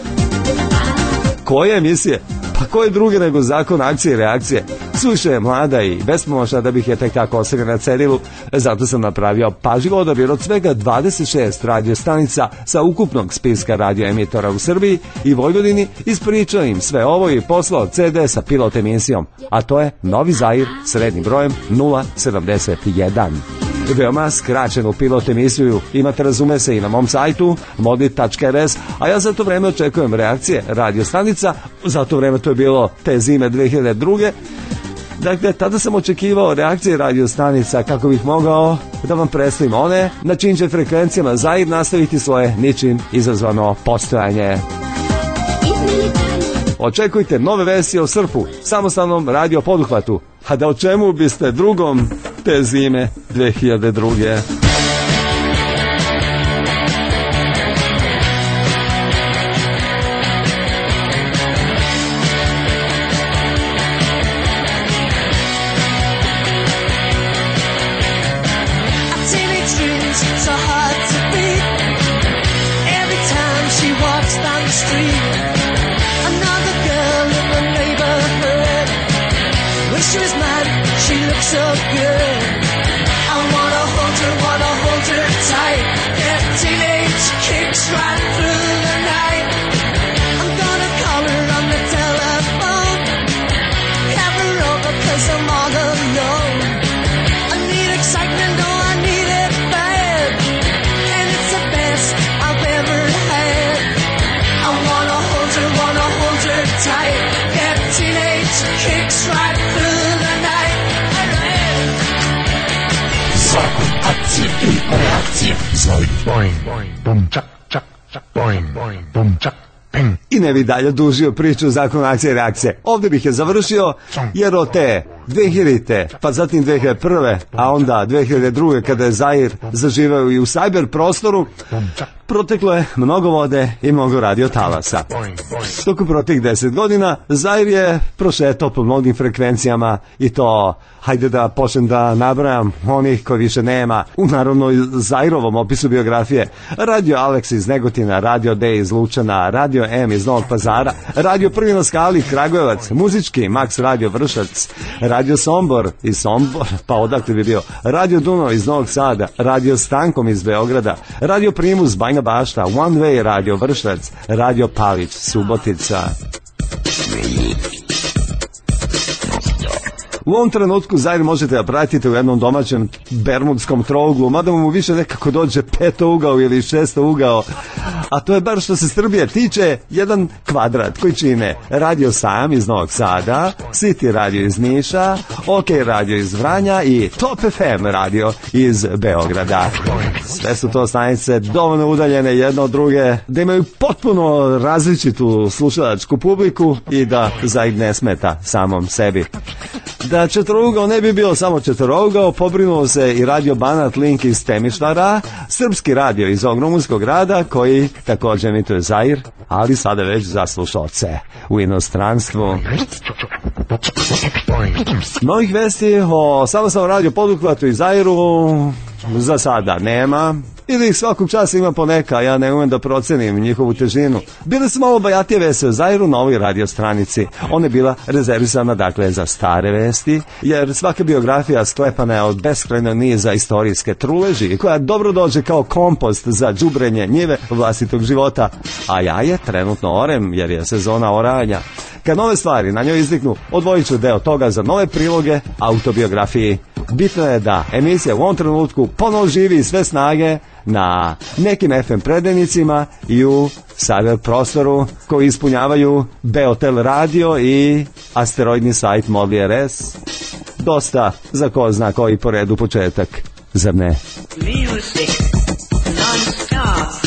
Koje emisije? Pa koje druge nego zakon akcije i reakcije? Suviše je mlada i bespomoćna da bih je tek tako ostavio na cedilu, zato sam napravio pažljiv odabir od svega dvadeset šest radiostanica sa ukupnog spiska radioemitora u Srbiji i Vojvodini, ispričao im sve ovo i poslao ce de sa pilot emisijom, a to je Novi Zair s rednim brojem nula sedamdeset jedan. Veoma skraćenu pilot emisiju imate, razume se, i na mom sajtu modit tačka er es, a ja za to vreme očekujem reakcije radiostanica. Za to vreme, to je bilo te zime dve hiljade druge. Dakle, tada sam očekivao reakcije radio stanica kako bih mogao da vam predstavim one na čijim će frekvencijama Zair nastaviti svoje ničim izazvano postojanje. Očekujte nove versije o Srpu, samostalnom radio poduhvatu, a da o čemu biste drugom te zime dve hiljade druge. I ne bi dalje dužio priču Zakon akcije i reakcije. Ovdje bih je završio, jer od te dve hiljadite, pa zatim dve hiljade prve, a onda dve hiljade druge kada je Zair zaživao i u cyber prostoru, proteklo je mnogo vode i mnogo radio talasa. Tokom protek deset godina Zair je prošetao po mnogim frekvencijama i to, hajde da počnem da nabrajam onih koji više nema. U naravno Zairovom opisu biografije: Radio Alex iz Negotina, Radio D iz Lučana, Radio M iz Novog Pazara, Radio Prvi na skali Kragujevac, muzički Max Radio Vršac, Radio Sombor iz Sombor, pa odakle bi bio, Radio Dunav iz Novog Sada, Radio Stankom iz Beograda, Radio Primus Bajna Bašta, One Way Radio Vršac, Radio Palić Subotica. U ovom trenutku Zair možete da pratite u jednom domaćem bermudskom trouglu, mada mu više nekako dođe petougao ili šestougao, a to je bar što se Srbije tiče jedan kvadrat koji čine Radio Sajam iz Novog Sada, City Radio iz Niša, OK Radio iz Vranja i Top F M Radio iz Beograda. Sve su to stanice dovoljno udaljene jedno od druge da imaju potpuno različitu slušalačku publiku i da Zair ne smeta samom sebi. Da četvorougao ne bi bilo samo četvorougao, pobrinuo se i Radio Banat Link iz Temišvara, srpski radio iz ovog rumunskog grada koji također emituje Zair, ali sada već za slušalce u inostranstvu. Novih vesti o samostalnom radio poduhvatu i Zairu za sada nema, ili ih svakog časa ima poneka, ja ne umem da procenim njihovu težinu. Bile su malo bajatije vesti o Zairu na ovoj radio stranici. Ona je bila rezervisana dakle za stare vesti, jer svaka biografija sklepana je od beskrajnog niza istorijske truleži, koja dobro dođe kao kompost za đubrenje njive vlastitog života, a ja je trenutno orem, jer je sezona oranja. Kad nove stvari na njoj izniknu, odvojit ću deo toga za nove priloge autobiografiji. Bitno je da emisija u ovom trenutku ponovo živi sve snage na nekim F M predajnicima i u cyber prostoru koji ispunjavaju Beotel radio i asteroidni sajt Modli R S. Dosta za ko zna koji po redu početak, zar ne? Music non-stop.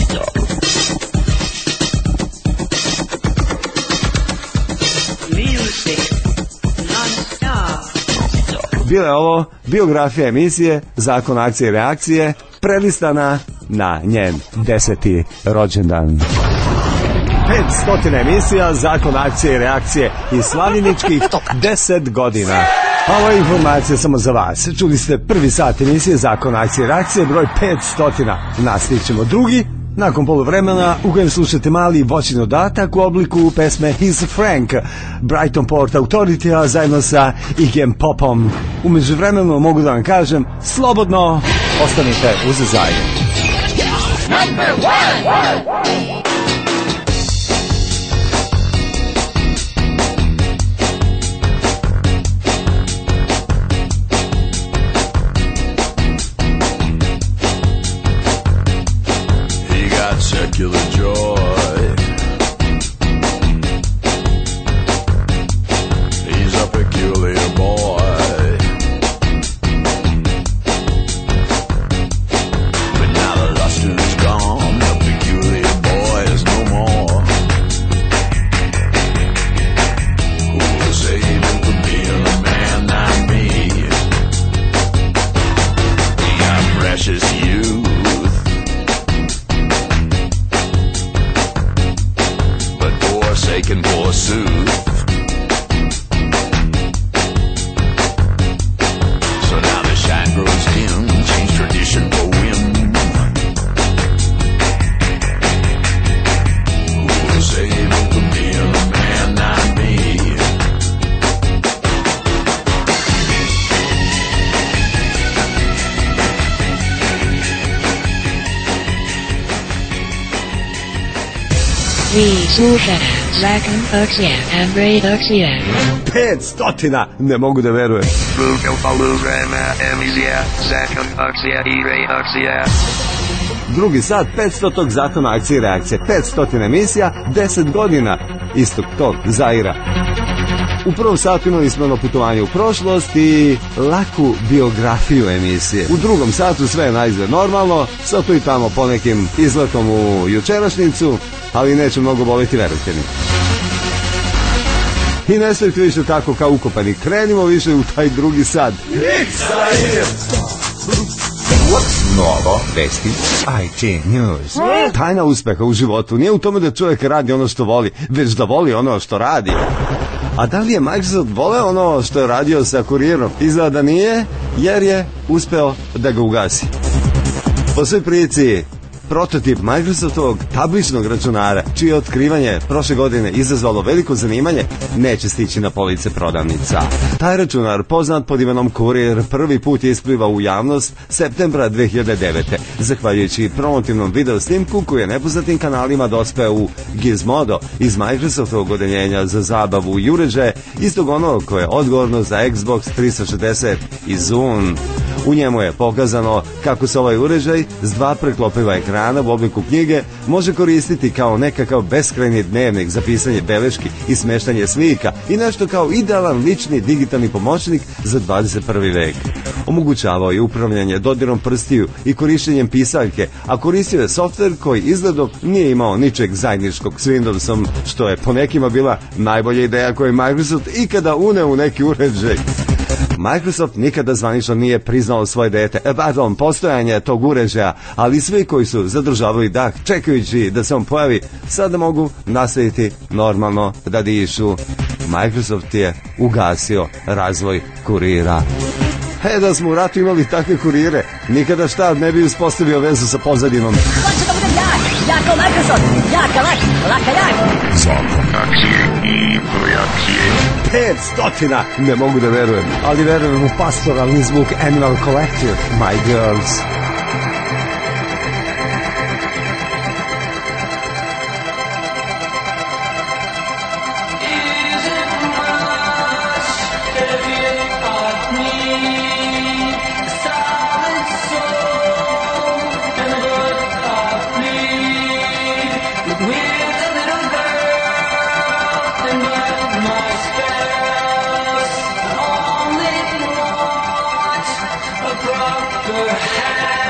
Bila je ovo biografija emisije Zakon akcije i reakcije, prelistana na njen deseti rođendan. petstotine emisija Zakon akcije i reakcije i slavljeničkih deset godina. Ovo je informacija samo za vas. Čuli ste prvi sat emisije Zakon akcije i reakcije, broj petstotina. Nastićemo drugi nakon poluvremena u kojem slušate mali voćni dodatak u obliku pesme He's Frank, Brighton Port Authority-a zajedno sa Iggy Popom. U međuvremenu mogu da vam kažem, slobodno ostanite uz Zair. Number one! Secular joy. He's a peculiar peculiar boy. But now the luster is gone, the peculiar boy is no more. Who will save him from being a man like me? We got precious youth, but forsaken forsooth. So now the shine grows dim, change tradition for whim. Who will save him from being a man like me? Vi slušate Zakon akcije and redakcije. Pet stotina, ne mogu da verujem. Vreme emisija Zakon akcija i reakcija. Drugi sat, petstotog zakona akcije i reakcije. petsto emisija, deset godina istog tog Zaira. U prvom satu imali smo ono putovanje u prošlost i laku biografiju emisije. U drugom satu sve je naizgled normalno, sa tu i tamo ponekim izletom u jučerašnjicu, ali neće mnogo boliti, verujte mi. I ne stojite više tako kao ukopani. Krenimo više u taj drugi sat. Novo, vesti, I T News. Tajna uspeha u životu nije u tome da čovjek radi ono što voli, već da voli ono što radi. A da li je Microsoft voleo ono što je radio sa kurirom? Izgleda da nije, jer je uspeo da ga ugasi. Po svoj prilici, prototip Microsoftovog tabličnog računara, čije otkrivanje prošle godine izazvalo veliko zanimanje, neće stići na police prodavnica. Taj računar, poznat pod imenom Kurir, prvi put je isplivao u javnost septembra dve hiljade devete. Zahvaljujući promotivnom video snimku koji je nepoznatim kanalima dospeo u Gizmodo iz Microsoftovog odeljenja za zabavu i uređaje, istog onog koje je odgovorno za Xbox trista šezdeset i Zune. U njemu je pokazano kako se ovaj uređaj s dva preklopiva ekrana u obliku knjige može koristiti kao nekakav beskrajni dnevnik za pisanje beleški i smeštanje slika i nešto kao idealan lični digitalni pomoćnik za dvadeset prvi vek. Omogućavao je upravljanje dodirom prstiju i korištenjem pisaljke, a koristio je softver koji izgledom nije imao ničeg zajedničkog s Windowsom, što je po nekima bila najbolja ideja koju je Microsoft ikada uneo u neki uređaj. Microsoft nikada zvanično nije priznao svoje dete, e, pardon, postojanje tog uređaja, ali svi koji su zadržavali dah čekajući da se on pojavi, sada mogu nastaviti normalno da dišu. Microsoft je ugasio razvoj kurira. E, da smo u ratu imali takve kurire, nikada štab ne bi uspostavio vezu sa pozadinom. Hoće da budem jak, jak kao Microsoft, jaka lak, laka jak. Zakon akcije i reakcije. Pet stotina, ne mogu da verujem, ali verujem u pastoralni zvuk Animal Collective, My Girls. Her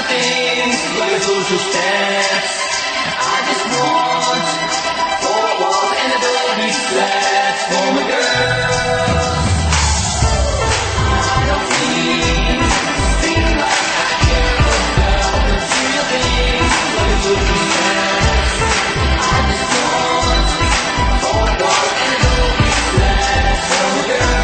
things, look at those two steps. I just want four walls and a baby flat for my girl. I don't need things like I care about material things, look at those two steps. I just want four walls and a baby flat for my girl.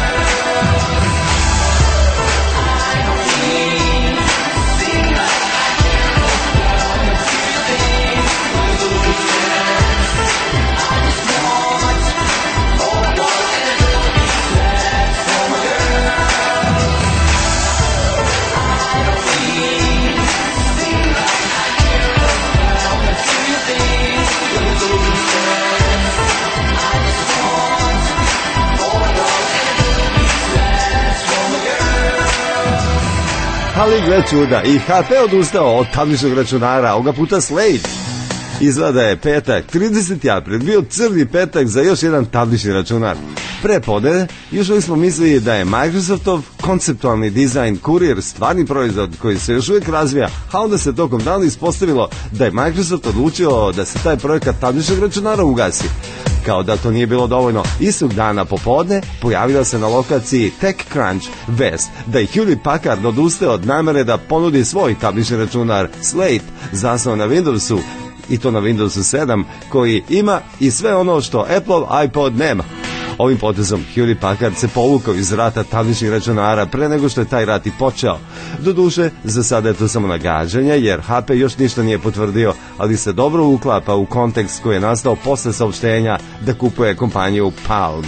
Ali gle čuda, i ha pe odustao od tabličnog računara, ovoga puta Slate. Izgleda je petak, trideseti april, bio crni petak za još jedan tablični računar. Pre podne, još uvijek smo mislili da je Microsoftov konceptualni dizajn Courier stvarni proizvod koji se još uvijek razvija, a onda se tokom dana ispostavilo da je Microsoft odlučio da se taj projekat tabličnog računara ugasi. Kao da to nije bilo dovoljno, istog dana popodne pojavila se na lokaciji TechCrunch vest da je Hewlett Packard odustao od namere da ponudi svoj tablični računar Slate zasnovan na Windowsu, i to na Windowsu sedam, koji ima i sve ono što Apple iPod nema. Ovim potezom Hewlett Packard se povukao iz rata tabličnih računara pre nego što je taj rat i počeo. Doduše, za sada je to samo nagađanje, jer ha pe još ništa nije potvrdio, ali se dobro uklapa u kontekst koji je nastao posle saopštenja da kupuje kompaniju Palm.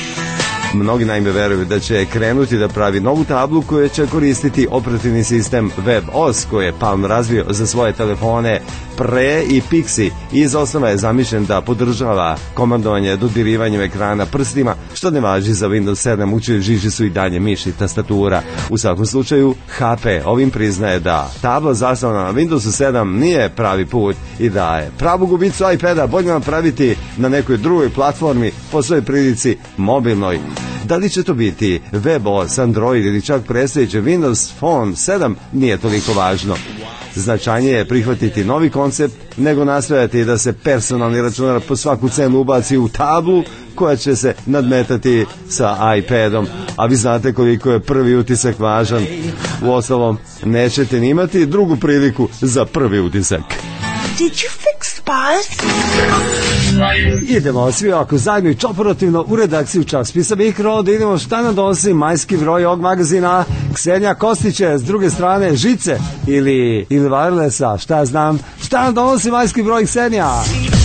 Mnogi naime veruju da će krenuti da pravi novu tablu koja će koristiti operativni sistem WebOS koji je Palm razvio za svoje telefone Pre i Pixi. Iz osnova je zamišljen da podržava komandovanje dodirivanjem ekrana prstima, što ne važi za Windows sedam, u čijoj žiži su i dalje miš i tastatura. U svakom slučaju, ha pe ovim priznaje da tabla zasnovana na Windowsu sedam nije pravi put i da je pravu gubicu iPada bolje napraviti na nekoj drugoj platformi, po svojoj prilici mobilnoj. Da li će to biti WebOS, Android ili čak predstojeći Windows Phone sedam nije toliko važno. Značajnije je prihvatiti novi koncept nego nastojati da se personalni računar po svaku cenu ubaci u tablu koja će se nadmetati sa iPadom. A vi znate koliko je prvi utisak važan. Uostalom, nećete ni imati drugu priliku za prvi utisak. Did you fix Buzz? Idemo svi ovako zajedno i čoporotivno u redakciju Časopisa Mikro, da idemo šta nam donosi majski broj ovog magazina. Ksenija Kostić je s druge strane žice ili, ili wirelessa, šta znam. Šta nam donosi majski broj, Ksenija?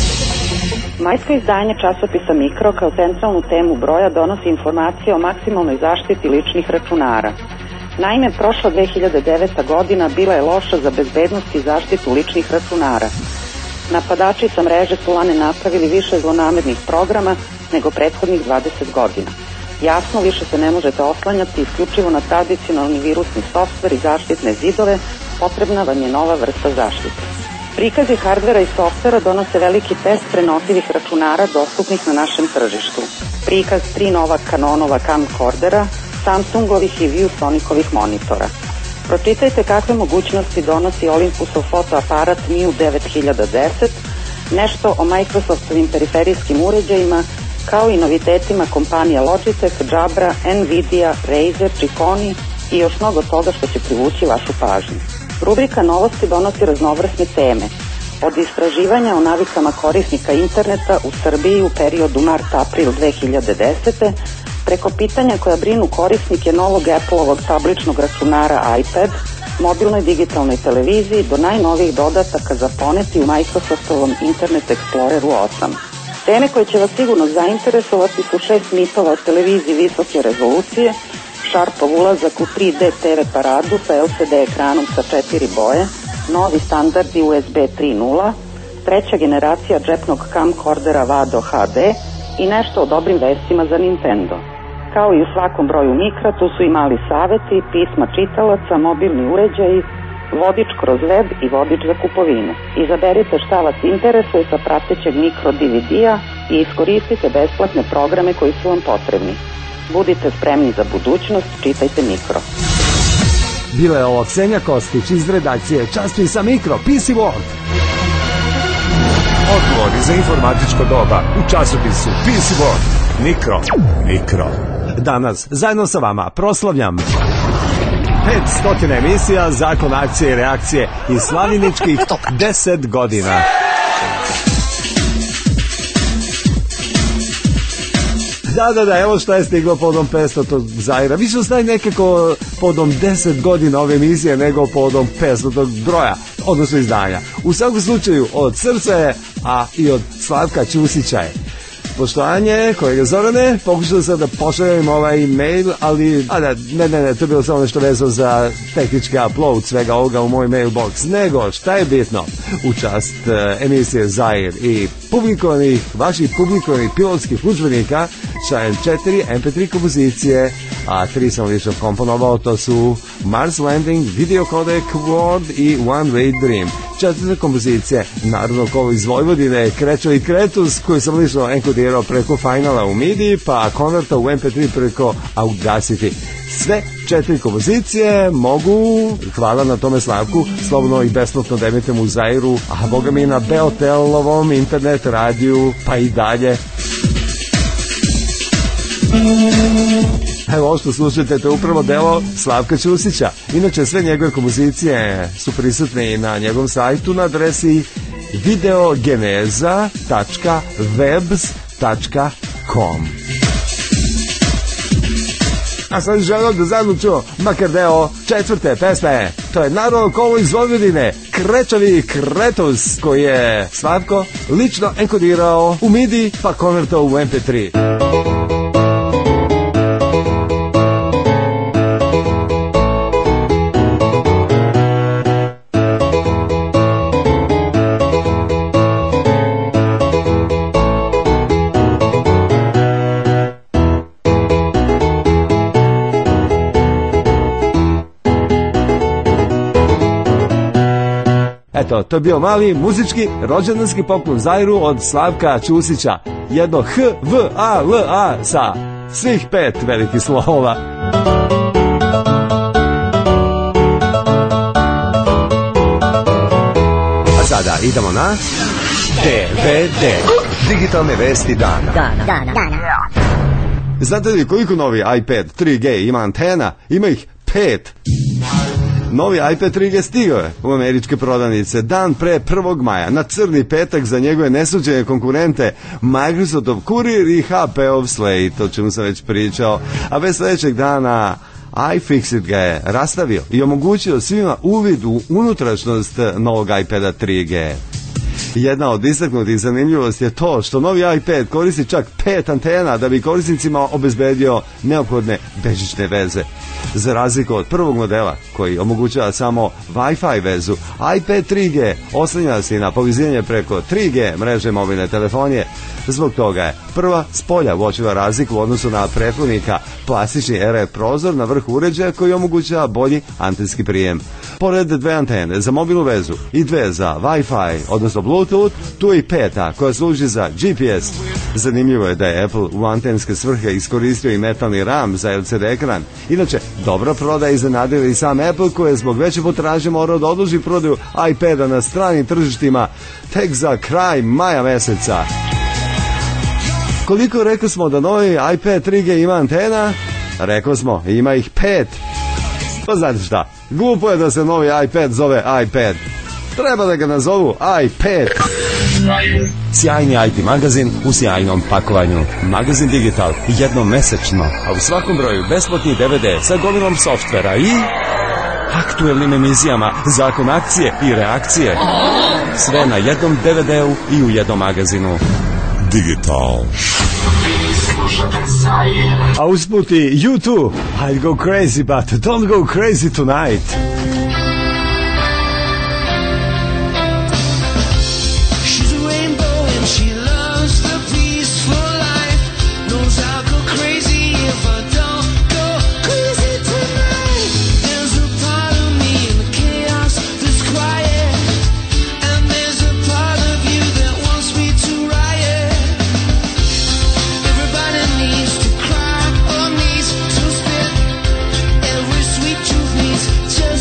Majsko izdanje časopisa Mikro kao centralnu temu broja donosi informacije o maksimalnoj zaštiti ličnih računara. Naime, prošla dve hiljade deveta godina bila je loša za bezbednost i zaštitu ličnih računara. Napadači sa mreže su lane napravili više zlonamernih programa nego prethodnih dvadeset godina. Jasno, više se ne možete oslanjati isključivo na tradicionalni virusni softver i zaštitne zidove, potrebna vam je nova vrsta zaštite. Prikazi hardvera i softvera donose veliki test prenosivih računara dostupnih na našem tržištu. Prikaz tri nova Canonova camcordera, Samsungovih i ViewSonikovih monitora. Pročitajte kakve mogućnosti donosi Olympusov fotoaparat M U devet hiljada deset, nešto o Microsoftovim periferijskim uređajima, kao i novitetima kompanija Logitech, Jabra, Nvidia, Razer, Chiconi i još mnogo toga što će privući vašu pažnju. Rubrika novosti donosi raznovrsne teme, od istraživanja o navikama korisnika interneta u Srbiji u periodu mart-april dve hiljade desete, preko pitanja koja brinu korisnike novog Apple-ovog tabličnog računara iPad, mobilnoj digitalnoj televiziji do najnovijih dodataka za poneti u Microsoftovom Internet Exploreru osam. Teme koje će vas sigurno zainteresovati su šest mitova o televiziji visoke rezolucije, Sharpov ulazak u tri D te ve paradu sa el ce de ekranom sa četiri boje, novi standardi U S B tri punto nula, treća generacija džepnog camcordera Vado ha de i nešto o dobrim vestima za Nintendo. Kao i u svakom broju Mikra, tu su i mali saveti, pisma čitalaca, mobilni uređaji, vodič kroz web i vodič za kupovinu. Izaberite šta vas interesuje sa pratećeg Mikro D V D-a i iskoristite besplatne programe koji su vam potrebni. Budite spremni za budućnost, čitajte Mikro. Bila je ovo Ksenija Kostić iz redakcije časopisa Mikro, P C World. Odgovori za informatičko doba u časopisu P C World. Mikro. Mikro. Danas, zajedno sa vama, proslavljam petsto emisija, zakon akcije i reakcije i slavljeničkih deset godina. Da, da, da, evo šta je stiglo podom petstotog Zaira. Više ostaje nekako podom deset godina ove emisije nego podom petstotog broja, odnosno izdanja. U svakom slučaju, od srca je, a i od Slavka Ćusića je. Poštovanje, kolega Zorane, pokušao sam da pošaljem ovaj mail, ali, a da, ne, ne, ne, to je bilo samo nešto vezano za tehnički upload svega ovoga u moj mailbox, nego šta je bitno u čast uh, emisije Zair i publikovanih, vaših publikovanih pilotskih udžbenika, šaljem četiri em pe tri kompozicije, a tri sam lično komponovao, to su Mars Landing, Video Codec World i One Way Dream. Četvrta kompozicija, naravno kolo iz Vojvodine, Krečo i Kretus, koju sam lično enkodirao preko Finala u MIDI, pa konverta u em pe tri preko Audacity. Sve četiri kompozicije mogu, hvala na tome Slavku, slobodno i besplatno da emitem u Zairu, a boga mi na Beotelovom internet radiju, pa i dalje. Evo ovo što slušate, to je upravo delo Slavka Ćusića. Inače, sve njegove kompozicije su prisutne i na njegovom sajtu na adresi videogeneza tačka webs tačka com. A sad želim da zajedno čuo makar deo četvrte pesme. To je Narodno kolo iz Vojvodine, Krečavi Kretus, koji je Slavko lično enkodirao u MIDI pa konvertao u em pe tri. Eto, to je bio mali muzički rođendanski poklon Zairu od Slavka Ćusića. Jedno H, V, A, L, A sa svih pet velikih slova. A sada idemo na D V D. Digitalne vesti dana. Dana. Dana. Dana. Znate li koliko novi iPad tri G ima antena? Ima ih pet. Novi iPad tri G stigao je u američke prodavnice dan pre prvog maja, na crni petak za njegove nesuđene konkurente Microsoftov Kurir i H P-ov Slate, o čemu sam već pričao, a bez sledećeg dana iFixit ga je rastavio i omogućio svima uvid u unutrašnjost novog iPada tri G. Jedna od istaknutih zanimljivosti je to što novi iPad koristi čak pet antena da bi korisnicima obezbedio neophodne bežične veze. Za razliku od prvog modela koji omogućava samo Wi-Fi vezu, iPad tri G oslanja se na povezivanje preko tri G mreže mobilne telefonije. Zbog toga je prva spolja uočila razliku u odnosu na prethodnika, plastični R F prozor na vrhu uređaja koji omogućava bolji antenski prijem. Pored dve antene za mobilnu vezu i dve za Wi-Fi, odnosno Bluetooth, tu je i peta koja služi za G P S. Zanimljivo je da je Apple u antenske svrhe iskoristio i metalni RAM za L C D ekran. Inače, dobra prodaja iznenadila i sam Apple koji je zbog veće potražnje morao da odloži prodaju iPada na stranim tržištima tek za kraj maja meseca. Koliko rekli smo da novi iPad tri G ima antena? Rekli smo, ima ih pet. Pa znate šta, glupo je da se novi iPad zove iPad. Treba da ga nazovu iPad. Sjajni I T magazin u sjajnom pakovanju. Magazin Digital, jednom mesečno, a u svakom broju besplatni D V D sa gomilom softvera i aktuelnim emisijama, zakon akcije i reakcije. Sve na jednom D V D-u i u jednom magazinu. Digital. A usput i You Too, I'll go crazy but don't go crazy tonight. Just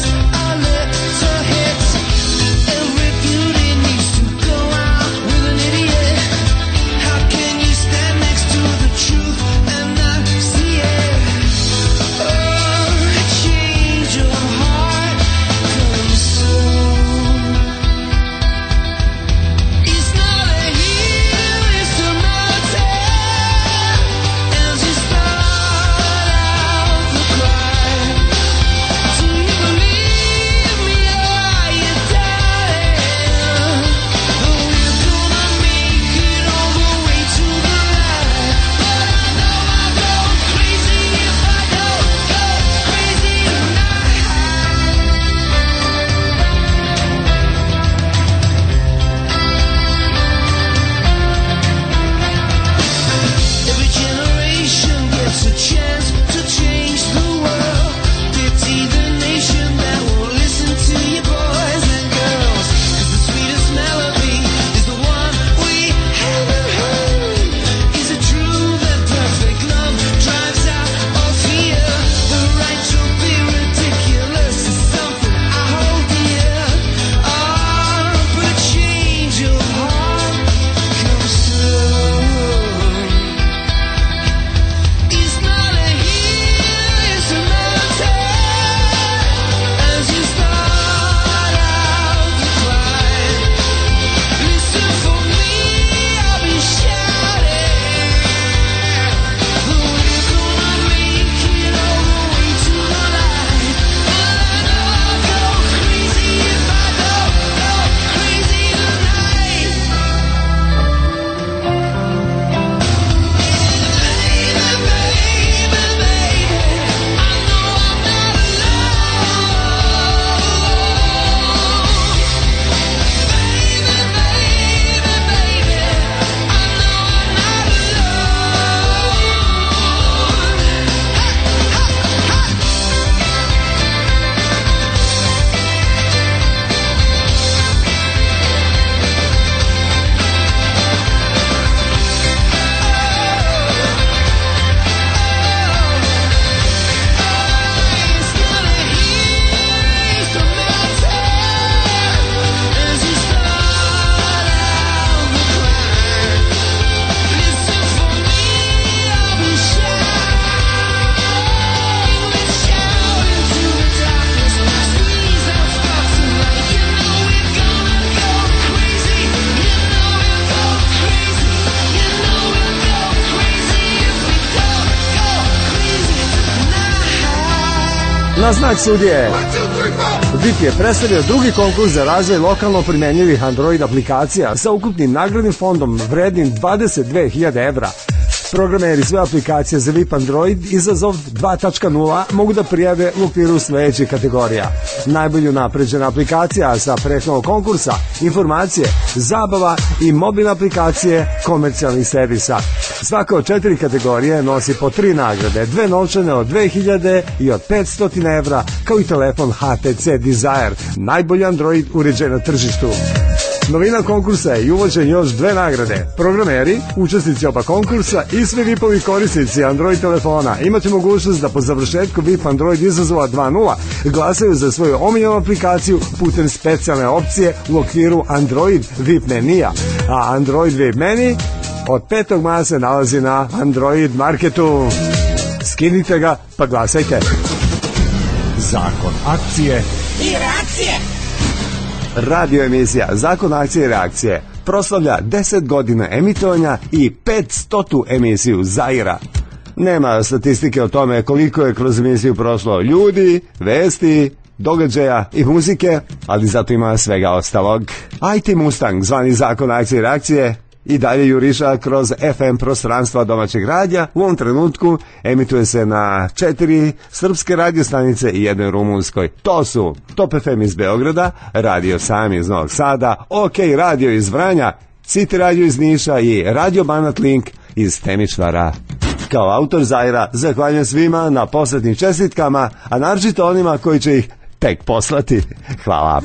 Na znak sudije V I P je predstavio drugi konkurs za razvoj lokalno primenjivih Android aplikacija sa ukupnim nagradnim fondom vrednim dvadeset dve hiljade evra. Programeri svoje aplikacije za V I P Android izazov dva tačka nula mogu da prijave u okviru sledećih kategorija. Najbolju napređena aplikacija sa prethodnog konkursa, informacije, zabava i mobilne aplikacije komercijalnih servisa. Svaka od četiri kategorije nosi po tri nagrade, dve novčane od dve hiljade i od petsto evra, kao i telefon H T C Desire, najbolji Android uređaj na tržištu. Novina konkursa je i uvođenje još dve nagrade. Programeri, učesnici oba konkursa i svi V I P-ovi korisnici Android telefona imate mogućnost da po završetku V I P Android izazova dva nula glasaju za svoju omiljenu aplikaciju putem specijalne opcije u okviru Android V I P menija. A Android V I P meni od petog maja se nalazi na Android Marketu. Skinite ga pa glasajte. Zakon akcije i reakcije. Radio emisija Zakon akcije i reakcije proslavlja deset godina emitovanja i petstotu emisiju Zaira. Nema statistike o tome koliko je kroz emisiju prošlo ljudi, vesti, događaja i muzike, ali zato ima svega ostalog. I T Mustang, zvani Zakon akcije i reakcije, i dalje juriša kroz F M prostranstva domaćeg radija. U ovom trenutku emituje se na četiri srpske radio stanice i jednoj rumunskoj. To su Top F M iz Beograda, Radio Sam iz Novog Sada, OK Radio iz Vranja, City Radio iz Niša i Radio Banat Link iz Temišvara. Kao autor Zaira zahvaljujem svima na posvetnim čestitkama, a naročito onima koji će ih tek poslati. Hvala.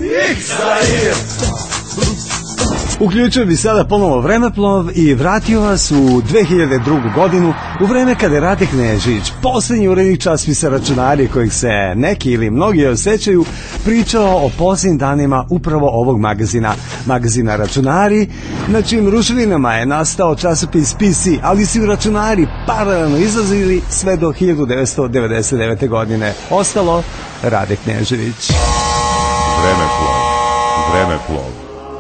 Uključio bi sada ponovo vremeplov i vratio vas u dve hiljade drugu. godinu, u vreme kada je Rade Knežević, posljednji urednik časopisa Računari, kojih se neki ili mnogi osjećaju, pričao o posljednjim danima upravo ovog magazina, magazina Računari, na čijim ruševinama je nastao časopis P C, ali su Računari paralelno izlazili sve do hiljadu devetsto devedeset devete. godine. Ostalo Rade Knežević. Vremeplov, vremeplov.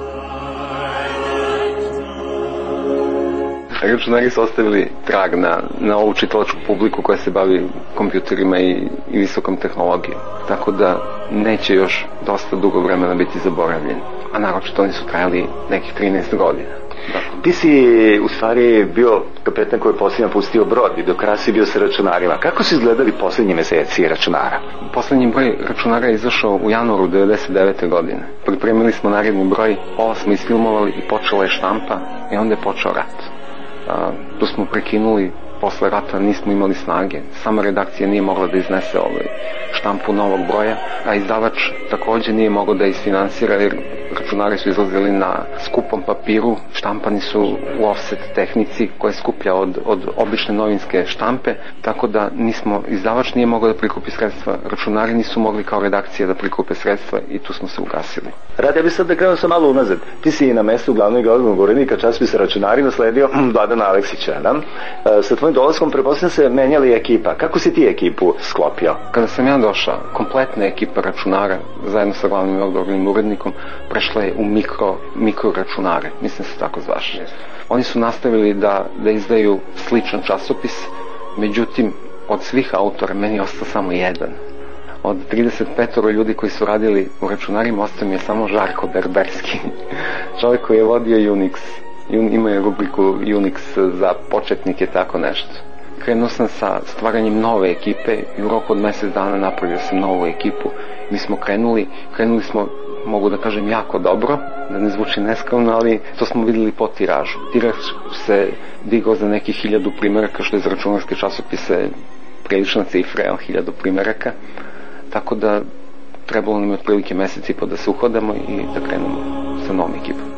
Računari su ostavili trag na, na ovu čitalačku publiku koja se bavi kompjuterima i, i visokom tehnologijom. Tako da neće još dosta dugo vremena biti zaboravljeni. A naročito oni su trajali nekih trinaest godina. Da. Ti si u stvari bio kapetan koji je posljednja pustio brod i do kraja si bio sa Računarima. Kako su izgledali posljednji meseci Računara? Poslednji broj Računara je izašao u januaru devedeset devete. godine. Pripremili smo naredni broj, ovo smo isfilmovali i počela je štampa i onda je počeo rat. Uh, tu smo prekinuli, posle rata nismo imali snage, sama redakcija nije mogla da iznese ovaj štampu novog broja, a izdavač takođe nije mogao da isfinansira jer Računari su izlazili na skupom papiru, štampani su u offset tehnici koja je skuplja od, od obične novinske štampe, tako da nismo, izdavač nije mogao da prikupi sredstva, Računari nisu mogli kao redakcija da prikupe sredstva i tu smo se ugasili. Rade, ja bih sad da krenuo sam malo unazad. Ti si na mestu glavnog glavnog urednika časopisa Računari nasledio Vladana Aleksića, da? E, sa tvojim dolaskom prepostavljam se menjali ekipa. Kako si ti ekipu sklopio? Kada sam ja došao, kompletna ekipa Računara zajedno sa glavnim odgovornim urednikom prešla je u mikro, mikro računare, mislim se tako zvaš. Oni su nastavili da, da izdaju sličan časopis, međutim od svih autora meni je ostao samo jedan. Od trideset pet ljudi koji su radili u Računarima ostao mi je samo Žarko Berberski, čovjek koji je vodio Unix, ima je rubriku Unix za početnike, tako nešto. Krenuo sam sa stvaranjem nove ekipe i u roku od mjesec dana napravio sam novu ekipu. Mi smo krenuli, krenuli smo, mogu da kažem, jako dobro, da ne zvuči neskromno, ali to smo videli po tiražu. Tiraž se digao za nekih hiljadu primjeraka, što je za računarske časopise prilična cifra, hiljadu primjeraka, tako da trebalo nam je otprilike mjesec i po da se uhodamo i da krenemo sa novom ekipom.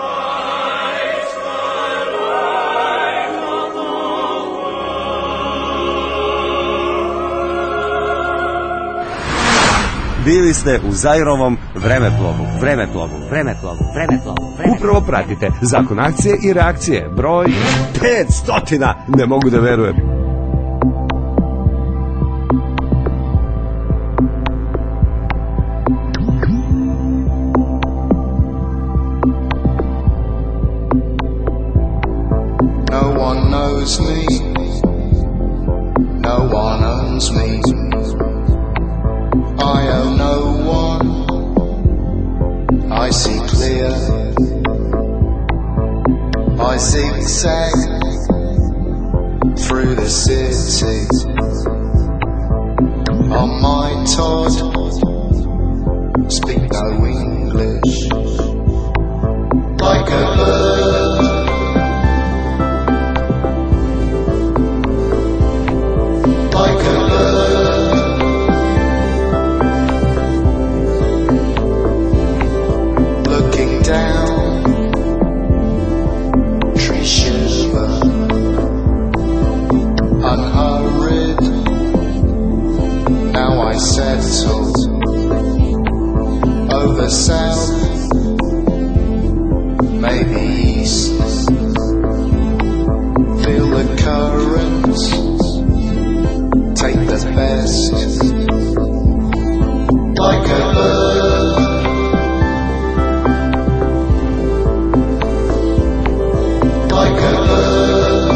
Bili ste u Zairovom vremeplovu, vremeplovu, vremeplovu, vremeplovu, vremeplovu. Upravo pratite Zakon akcije i reakcije, broj petsto. Ne mogu da verujem. No one knows me, no one owns me. zigzag through the city on my Todd. Speak no English. Like a bird, like a bird, looking down, tree shiver, unhurried. Now I settle over south, maybe east. Feel the currents, take the best. Like a bird, like a bird.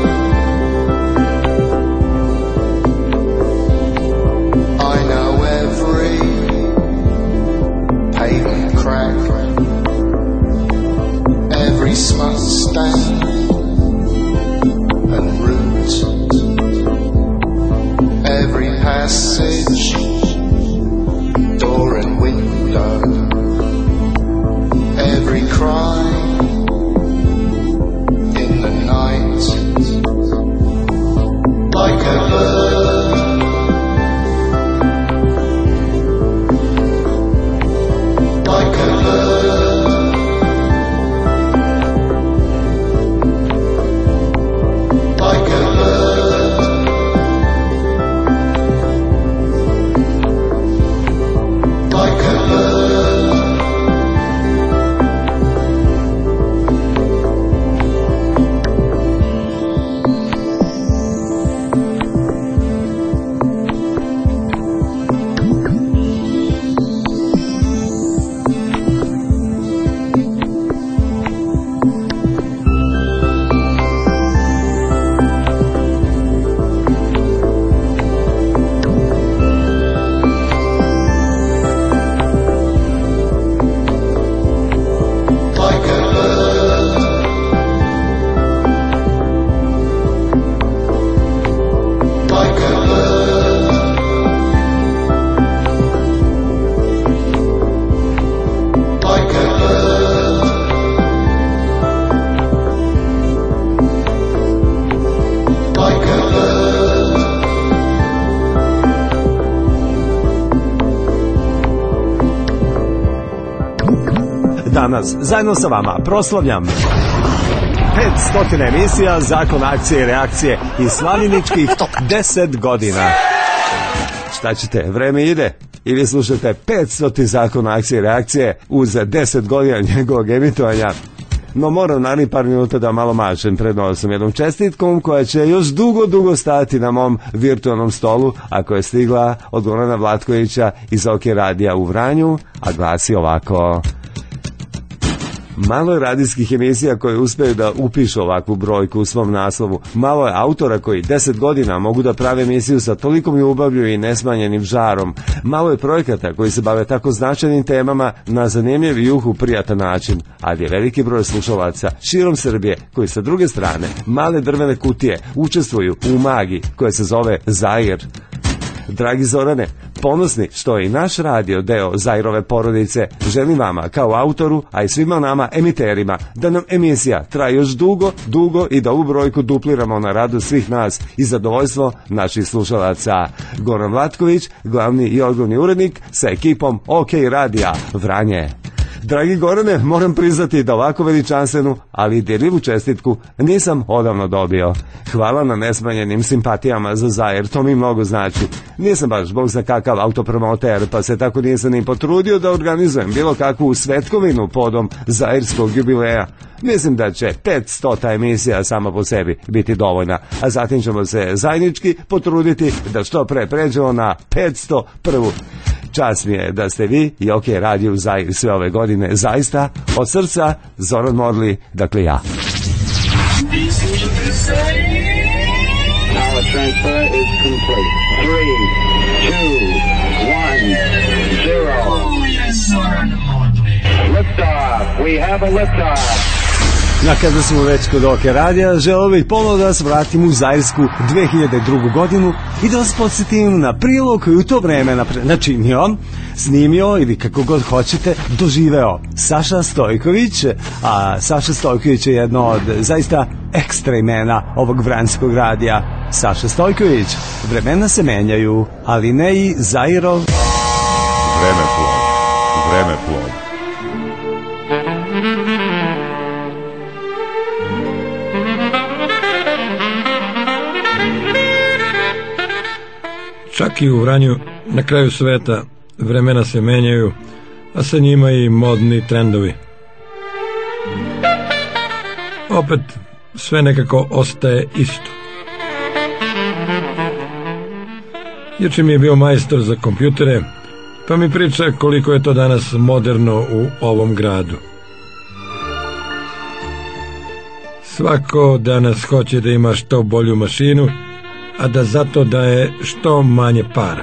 I know every pavement crack, every smokestack and route, every passage, door and window, every cry in the night. Like a bird, like a bird, like a bird, like a bird. Danas, zajedno sa vama, proslavljam petsto emisija, zakon akcije i reakcije i slavljeničkih deset godina. Šta ćete, vreme ide i vi slušate petsto zakon akcije i reakcije uz deset godina njegovog emitovanja. No moram narednih par minuta da malo mačem pred nosom jednom čestitkom koja će još dugo, dugo stati na mom virtualnom stolu, a koja je stigla od Gorana Vlatkovića iz OK radija u Vranju, a glasi ovako. Malo je radijskih emisija koje uspeju da upišu ovakvu brojku u svom naslovu. Malo je autora koji deset godina mogu da prave emisiju sa tolikom ljubavlju i nesmanjenim žarom. Malo je projekata koji se bave tako značajnim temama na zanimljiv i uhu prijatan način. Ali je veliki broj slušalaca širom Srbije koji sa druge strane male drvene kutije učestvuju u magiji koja se zove Zair. Dragi Zorane, ponosni što je i naš radio deo Zairove porodice, želim vama kao autoru, a i svima nama emiterima, da nam emisija traje još dugo, dugo i da ovu brojku dupliramo na radost svih nas i zadovoljstvo naših slušalaca. Goran Vlatković, glavni i odgovorni urednik sa ekipom OK radija Vranje. Dragi Gorane, moram priznati da ovako veličanstvenu, ali i dirljivu čestitku nisam odavno dobio. Hvala na nesmanjenim simpatijama za Zair, to mi mnogo znači. Nisam baš bog za kakav autopromoter, pa se tako nisam ni potrudio da organizujem bilo kakvu svetkovinu podom Zairskog jubileja. Mislim da će petstota emisija sama po sebi biti dovoljna, a zatim ćemo se zajednički potruditi da što pre pređemo na petsto prvu. Čast mi je da ste vi i OK radio Zair sve ove godine, zaista od srca Zoran Morli, dakle ja. Power transfer is complete. Three, two, one, zero. Liftoff. We have a liftoff. Na kada smo već kod Oke radija, želeo bih ponovno da vas vratim u Zairsku dve hiljade drugu godinu i da vas podsjetim na prilog koji u to vreme načinio, snimio ili kako god hoćete, doživeo Saša Stojković, a Saša Stojković je jedno od zaista ekstra imena ovog vranjskog radija. Saša Stojković, vremena se menjaju, ali ne i Zairov Vremeplov, vremeplov. Čak i u Vranju, na kraju sveta, vremena se menjaju, a sa njima i modni trendovi. Opet, sve nekako ostaje isto. Juče mi je bio majstor za kompjutere, pa mi priča koliko je to danas moderno u ovom gradu. Svako danas hoće da ima što bolju mašinu, a da zato daje što manje para.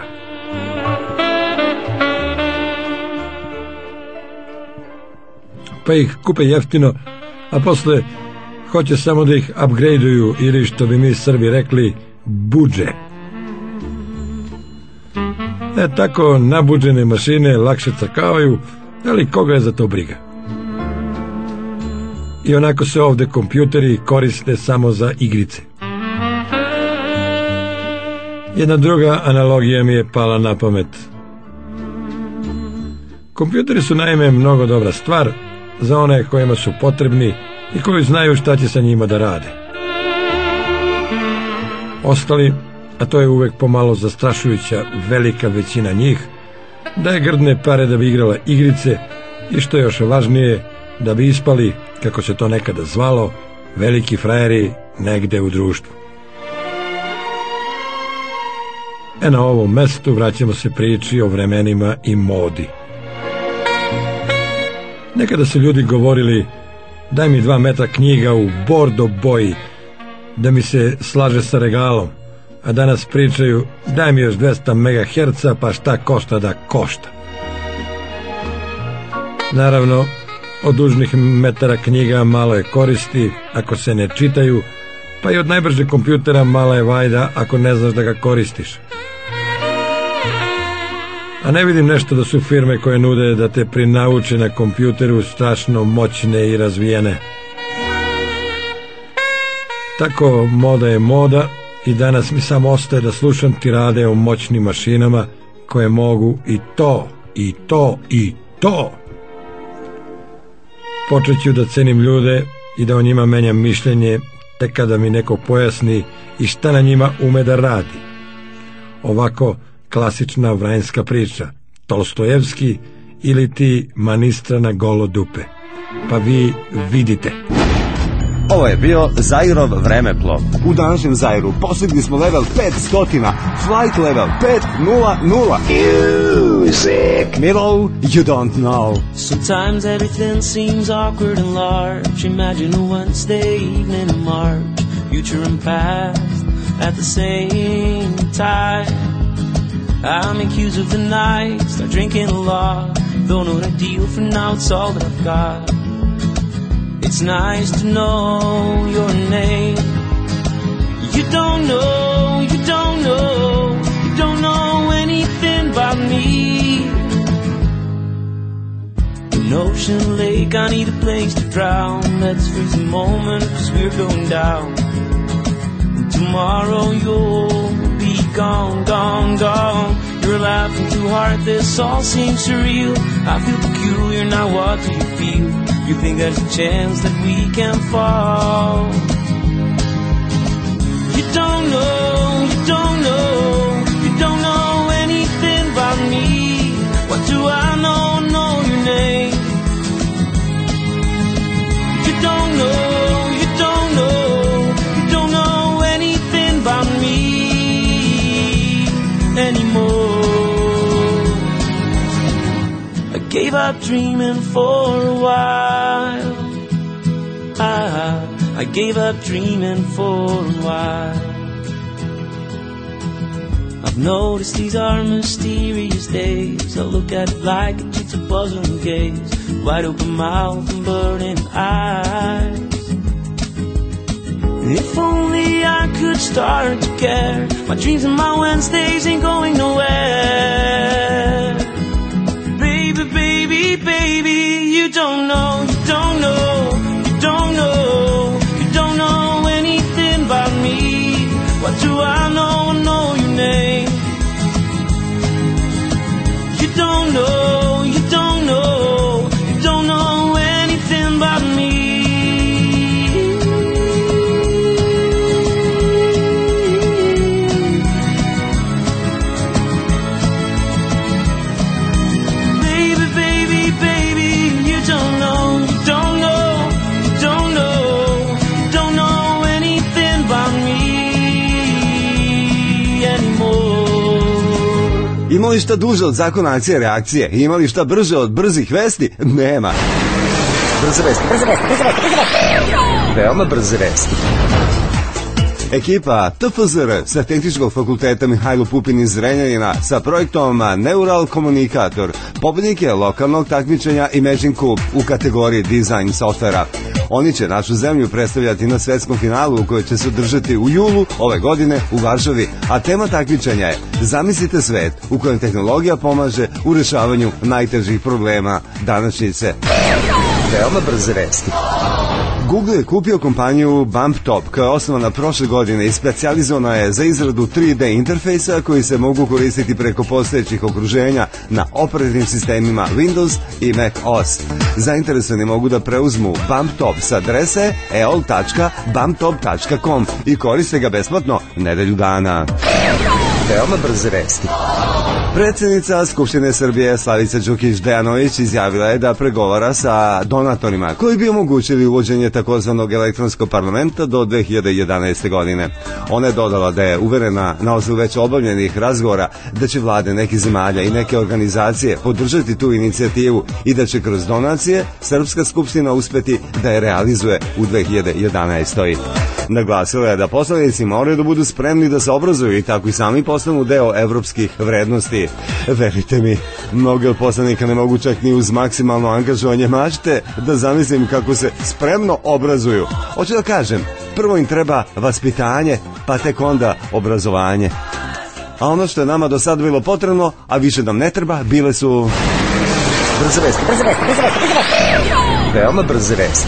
Pa ih kupe jeftino, a posle hoće samo da ih upgradeuju ili, što bi mi Srbi rekli, budže. E tako nabuđene mašine lakše crkavaju, ali koga je za to briga? I onako se ovde kompjuteri koriste samo za igrice. Jedna druga analogija mi je pala na pamet. Kompjuteri su naime mnogo dobra stvar za one kojima su potrebni i koji znaju šta će sa njima da rade. Ostali, a to je uvek pomalo zastrašujuća velika većina njih, daje grdne pare da bi igrala igrice i, što je još važnije, da bi ispali, kako se to nekada zvalo, veliki frajeri negde u društvu. E na ovom mestu vraćamo se priči o vremenima i modi. Nekada su ljudi govorili: daj mi dva metra knjiga u bordo boji da mi se slaže sa regalom, a danas pričaju: daj mi još dvesta megaherca pa šta košta da košta. Naravno, od dužnih metara knjiga malo je koristi ako se ne čitaju, pa i od najbrže kompjutera mala je vajda ako ne znaš da ga koristiš. A ne vidim nešto da su firme koje nude da te prinauče na kompjuteru strašno moćne i razvijene. Tako moda je moda i danas mi samo ostaje da slušam tirade o moćnim mašinama koje mogu i to, i to, i to. Počet ću da cenim ljude i da o njima menjam mišljenje tek kada mi neko pojasni i šta na njima ume da radi. Ovako klasična vranjska priča, Tolstojevski ili ti manistra na golo dupe. Pa vi vidite. Ovo je bio Zairov vremeplov. U današnjem Zairu postigli smo level petsto, flight level pet nula nula. Music. Milo, you don't know. Sometimes everything seems awkward and large. Imagine a Wednesday evening in March. Future and past at the same time. I'm accused of the night, start drinking a lot. Don't know what I deal for now, it's all that I've got. It's nice to know your name. You don't know, you don't know, you don't know anything about me. An ocean lake, I need a place to drown. Let's freeze a moment, cause we're going down. And tomorrow you'll be gone, gone, gone. You're laughing too hard, this all seems surreal. I feel peculiar, now what do you feel? You think there's a chance that we can fall? You don't know, you don't know, you don't know anything about me. What do I know, know your name? You don't know, you don't know, you don't know anything about me anymore. I gave up dreaming for a while. I, I gave up dreaming for a while. I've noticed these are mysterious days. I look at it like a jigsaw puzzle and gaze. Wide open mouth and burning eyes. If only I could start to care. My dreams and my Wednesdays ain't going nowhere. Baby, baby, baby, you don't know, you don't know, you don't know, you don't know anything about me. What do I know? I know your name. You don't know, you don't know, you don't know anything about me. Imali šta duže od zakona akcije reakcije? Imali šta brže od brzih vesti? Nema. Brze vesti, brze vesti, brze vesti, brze vesti. Veoma brze vesti. Ekipa T F Z R sa Tehničkog fakulteta Mihajlo Pupin iz Zrenjanina sa projektom Neural Komunikator pobednik je lokalnog takmičenja Imagine Cube u kategoriji dizajn softvera. Oni će našu zemlju predstavljati na svetskom finalu u kojoj će se održati u julu ove godine u Varšavi, a tema takmičenja je Zamislite svet u kojem tehnologija pomaže u rešavanju najtežih problema današnjice. Veoma brze vesti. Google je kupio kompaniju BumpTop koja je osnovana prošle godine i specijalizovana je za izradu tri D interfejsa koji se mogu koristiti preko postojećih okruženja na operativnim sistemima Windows i Mac O S. Zainteresovani mogu da preuzmu BumpTop sa adrese e o l tačka bumptop tačka com i koriste ga besplatno nedelju dana. Veoma brze vesti. Predsjednica Skupštine Srbije Slavica Đukić Dejanović izjavila je da pregovara sa donatorima koji bi omogućili uvođenje takozvanog elektronskog parlamenta do dve hiljade jedanaeste. godine. Ona je dodala da je uverena na osnovu već obavljenih razgovora da će vlade nekih zemalja i neke organizacije podržati tu inicijativu i da će kroz donacije Srpska skupština uspeti da je realizuje u dve hiljade jedanaestoj. Naglasila je da poslanici moraju da budu spremni da se obrazuju i tako i sami postanu deo evropskih vrednosti. Verite mi, mnogi od poslanika ne mogu čak ni uz maksimalno angažovanje mašte da zamislim kako se spremno obrazuju. Hoću da kažem, prvo im treba vaspitanje, pa tek onda obrazovanje. A ono što je nama do sada bilo potrebno, a više nam ne treba, bile su... Brze vesti, brze vesti, brze vesti, brze vesti. Veoma brze vesti.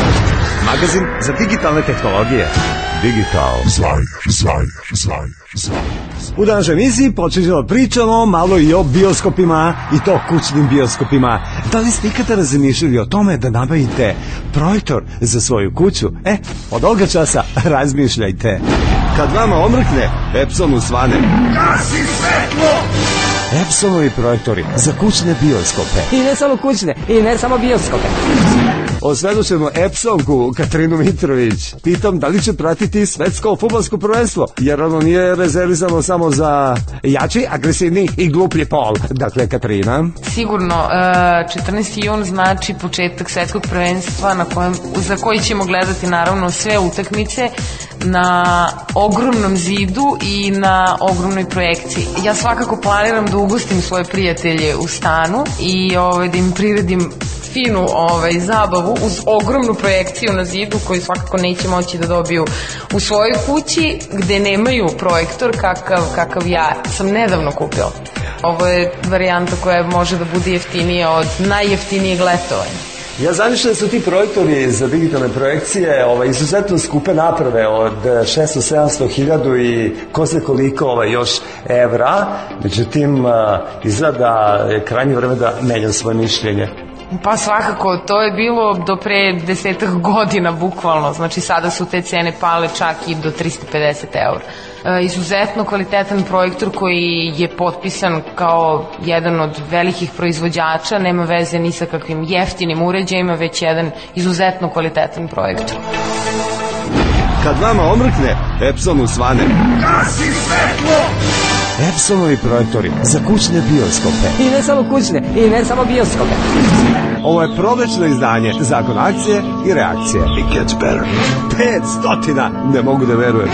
Magazin za digitalne tehnologije. Digital. Zajr, zajr, zajr, zajr. U današnjoj emisiji počećemo pričamo malo i o bioskopima, i to kućnim bioskopima. Da li ste ikada razmišljali o tome da nabavite projektor za svoju kuću? E, od ovoga časa razmišljajte. Kad vama omrkne, Epsonu svane. Gasi svetlo! Epsonovi projektori za kućne bioskope. I ne samo kućne, i ne samo bioskope. Osvedočemo Epsonku Katarinu Mitrović. Pitam da li će pratiti svetsko fudbalsko prvenstvo, jer ono nije rezervisano samo za jači, agresivni i gluplji pol. Dakle, Katarina. Sigurno, četrnaesti jun znači početak svetskog prvenstva na kojem, za koji ćemo gledati naravno sve utakmice na ogromnom zidu i na ogromnoj projekciji. Ja svakako planiram da ugostim svoje prijatelje u stanu i ovaj, da im priredim finu ovaj, zabavu uz ogromnu projekciju na zidu koju svakako neće moći da dobiju u svojoj kući gde nemaju projektor kakav, kakav ja sam nedavno kupila. Ovo je varijanta koja može da bude jeftinija od najjeftinijeg letovanja. Ja zamišljam da su ti projektori za digitalne projekcije ovaj, izuzetno skupe naprave od šesto sedamsto hiljadu i ko zna koliko ovaj, još evra. Međutim, izgleda je krajnje vreme da menjam svoje mišljenje. Pa svakako, to je bilo do pre desetak godina bukvalno, znači sada su te cene pale čak i do tristo pedeset eura. E, izuzetno kvalitetan projektor koji je potpisan kao jedan od velikih proizvođača, nema veze ni sa kakvim jeftinim uređajima, već jedan izuzetno kvalitetan projektor. Kad vama omrkne, Epsonu svane. Gasi svetlo! Epsonovi projektori za kućne bioskope. I ne samo kućne, i ne samo bioskope. Ovo je prolećno izdanje Zakon akcije i reakcije. It gets better. Pet stotina, ne mogu da verujem.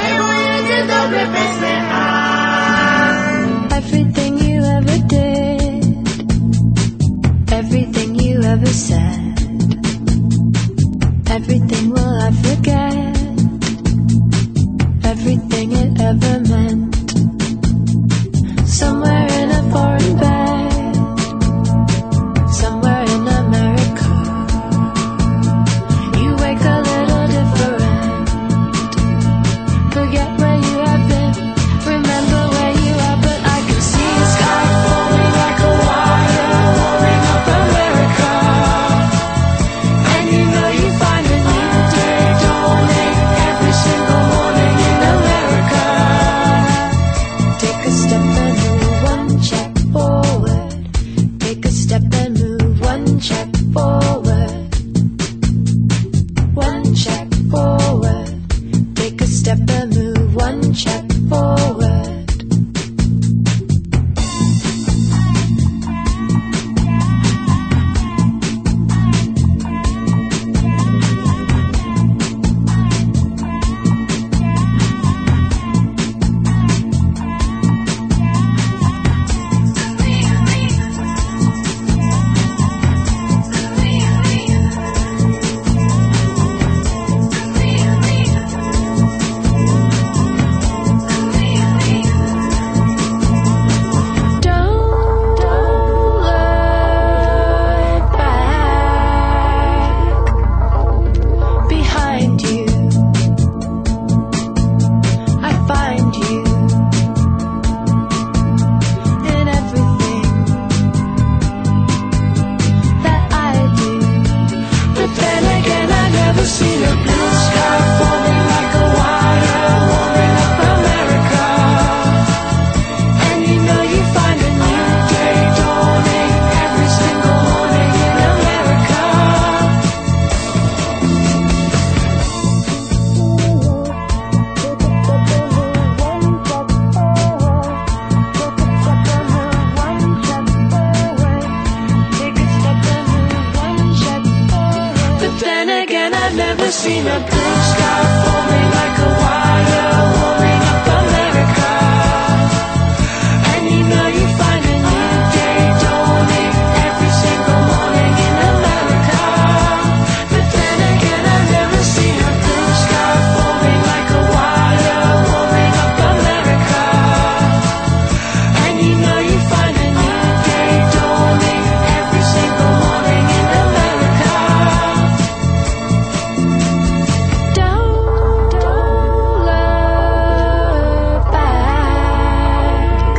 Everything you ever did, everything you ever said, everything will I forget. I've never seen a blue sky folding like a wire, holding up America. And you know you find a new day dawning every single morning in America. But then again, I've never seen a blue sky folding like a wire, holding up America. And you know you find a new day dawning every single morning in America. Don't, don't look back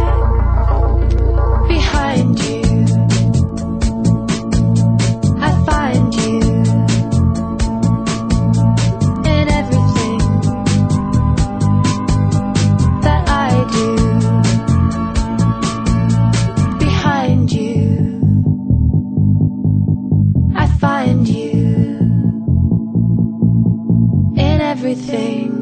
behind you. I find you in everything that I do. Behind you, I find you in everything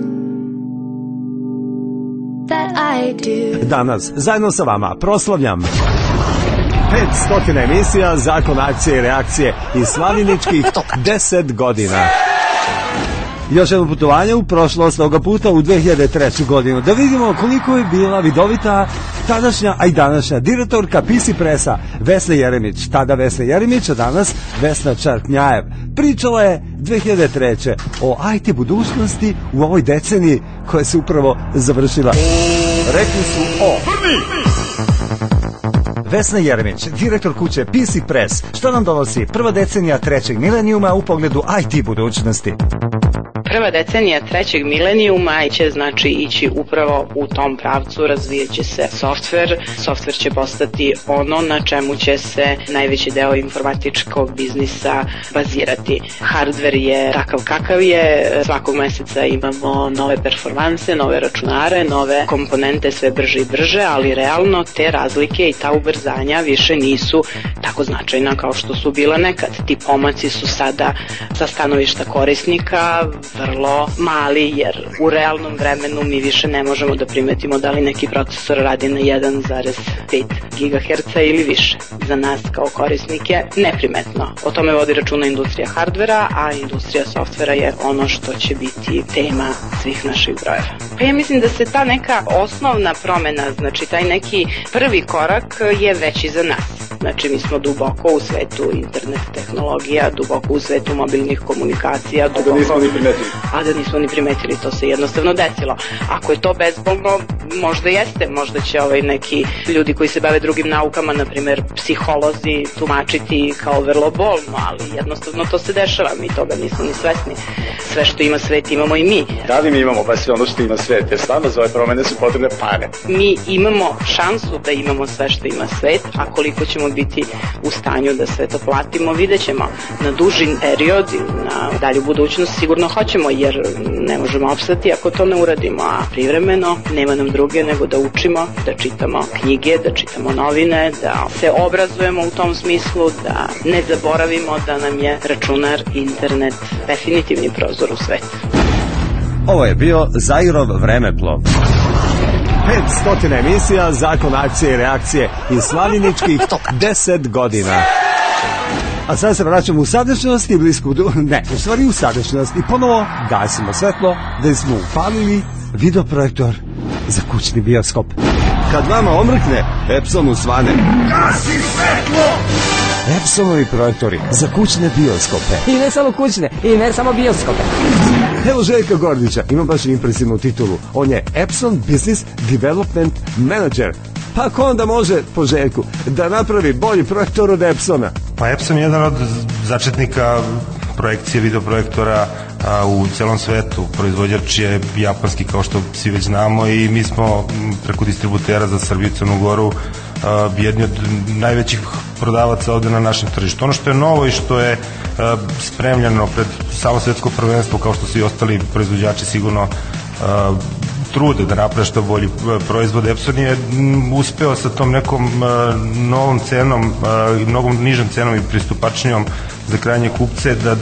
that I do. Danas, zajedno sa vama, proslavljam petsto emisija, zakon akcije i reakcije i slavljeničkih deset godina. Još jedno putovanje u prošlost, ovoga puta u dve hiljade treću godinu. Da vidimo koliko je bila vidovita tadašnja, a i današnja direktorka P C Pressa Vesna Jeremić. Tada Vesna Jeremić, a danas Vesna Čarknjajev. Pričala je dve hiljade treće o I T budućnosti u ovoj deceniji koja se upravo završila. Rekli su o... Vesna Jeremić, direktor kuće P C Press, što nam donosi prva decenija trećeg milenijuma u pogledu I T budućnosti? Prva decenija trećeg milenijuma će znači ići upravo u tom pravcu, razvijat će se softver, softver će postati ono na čemu će se najveći deo informatičkog biznisa bazirati. Hardver je takav kakav je, svakog meseca imamo nove performanse, nove računare, nove komponente sve brže i brže, ali realno te razlike i ta ubrzanja više nisu tako značajna kao što su bila nekad. Ti pomaci su sada sa stanovišta korisnika vrlo mali, jer u realnom vremenu mi više ne možemo da primetimo da li neki procesor radi na jedan zarez pet gigaherca ili više. Za nas kao korisnike neprimetno. O tome vodi računa industrija hardvera, a industrija softvera je ono što će biti tema svih naših brojeva. Pa ja mislim da se ta neka osnovna promena, znači taj neki prvi korak je već iza nas. Znači mi smo duboko u svetu internet tehnologija, duboko u svetu mobilnih komunikacija, duboko... A da nismo ni primetili. A da nismo ni primetili, to se jednostavno desilo. Ako je to bezbolno, možda jeste, možda će ovaj neki ljudi koji se bave drugim naukama, na primjer psiholozi, tumačiti kao vrlo bolno, ali jednostavno to se dešava, mi toga nismo ni svesni. Sve što ima svet imamo i mi. Da li mi imamo baš sve ono što ima svet? Jer stvarno za ove promene su potrebne pare. Mi imamo šansu da imamo sve što ima svet, a koliko ćemo biti u stanju da sve to platimo, vidjet ćemo. Na duži period i na dalju budućnost sigurno hoćemo, jer ne možemo opstati ako to ne uradimo, a privremeno nema nam druge nego da učimo, da čitamo knjige, da čitamo novine, da se obrazujemo u tom smislu, da ne zaboravimo da nam je računar, internet definitivni prozor u svet. Ovo je bio Zairov vremeplov. petsto emisija, zakon akcije i reakcije i slavljeničkih deset godina. A sad se vraćamo u sadašnjost i blisku... Ne, u stvari u sadašnjost i ponovo gasimo svetlo da smo upalili videoprojektor za kućni bioskop. Kad vama omrkne, Epsonu svane. Gasi svetlo! Epsonovi projektori za kućne bioskope. I ne samo kućne, i ne samo bioskope. Evo Željka Gordića, ima baš impresivnu titulu. On je Epson Business Development Manager. Pa ko onda može, po Željku, da napravi bolji projektor od Epsona? Pa Epson je jedan od začetnika projekcije videoprojektora a, u celom svetu. Proizvođač je japanski, kao što svi već znamo, i mi smo preko distributera za Srbiju i Crnu Goru a, jedni od najvećih prodavaca ovde na našem tržištu. Ono što je novo i što je a, spremljeno pred samo svetsko prvenstvo, kao što su i ostali proizvođači sigurno a, trude da naprave što bolji proizvod, Epson je uspeo sa tom nekom uh, novom cenom i uh, mnogo nižom cenom i pristupačnijom za krajnje kupce da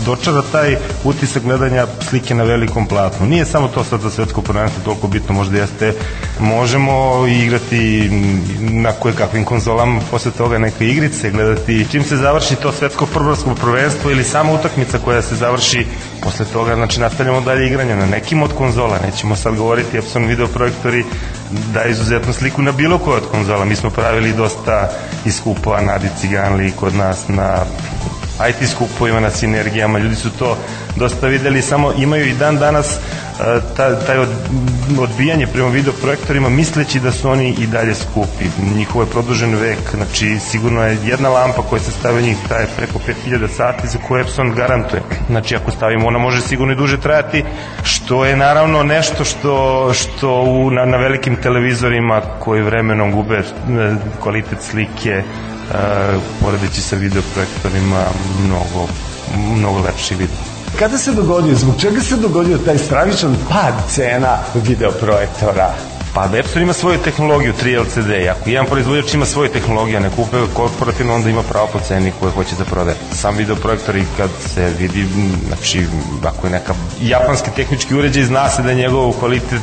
dočara taj utisak gledanja slike na velikom platnu. Nije samo to sad za svetsko prvenstvo toliko bitno, možda jeste, možemo igrati na koje kakvim konzolama, posle toga neke igrice, gledati čim se završi to svetsko fudbalsko prvenstvo ili sama utakmica koja se završi, posle toga znači nastavljamo dalje igranje na nekim od konzola. Nećemo sad govoriti, Epson videoprojektori da izuzetnu sliku na bilo koje od konzola. Mi smo pravili dosta iskupova na Adi Ciganli kod nas, na I T skupovima, na sinergijama, ljudi su to dosta videli, samo imaju i dan danas taj, taj od, odbijanje prema videoprojektorima misleći da su oni i dalje skupi. Njihov je produžen vek, znači sigurno je jedna lampa koja se stavi njih traje preko pet hiljada sati za koju Epson garantuje. Znači ako stavimo, ona može sigurno i duže trajati, što je naravno nešto što, što u, na, na velikim televizorima koji vremenom gube kvalitet slike, Uh, poredeći sa videoprojektorima, mnogo, mnogo lepši video. Kada se dogodio, zbog čega se dogodio taj stravičan pad cena videoprojektora? Pa Epson ima svoju tehnologiju, tri L C D. Ako jedan proizvođač ima svoju tehnologiju, a ne kupe korporativno, onda ima pravo po ceni koje hoće da prodaje. Sam videoprojektor i kad se vidi, znači, ako je neka japanski tehnički uređaj, zna se da je njegov kvalitet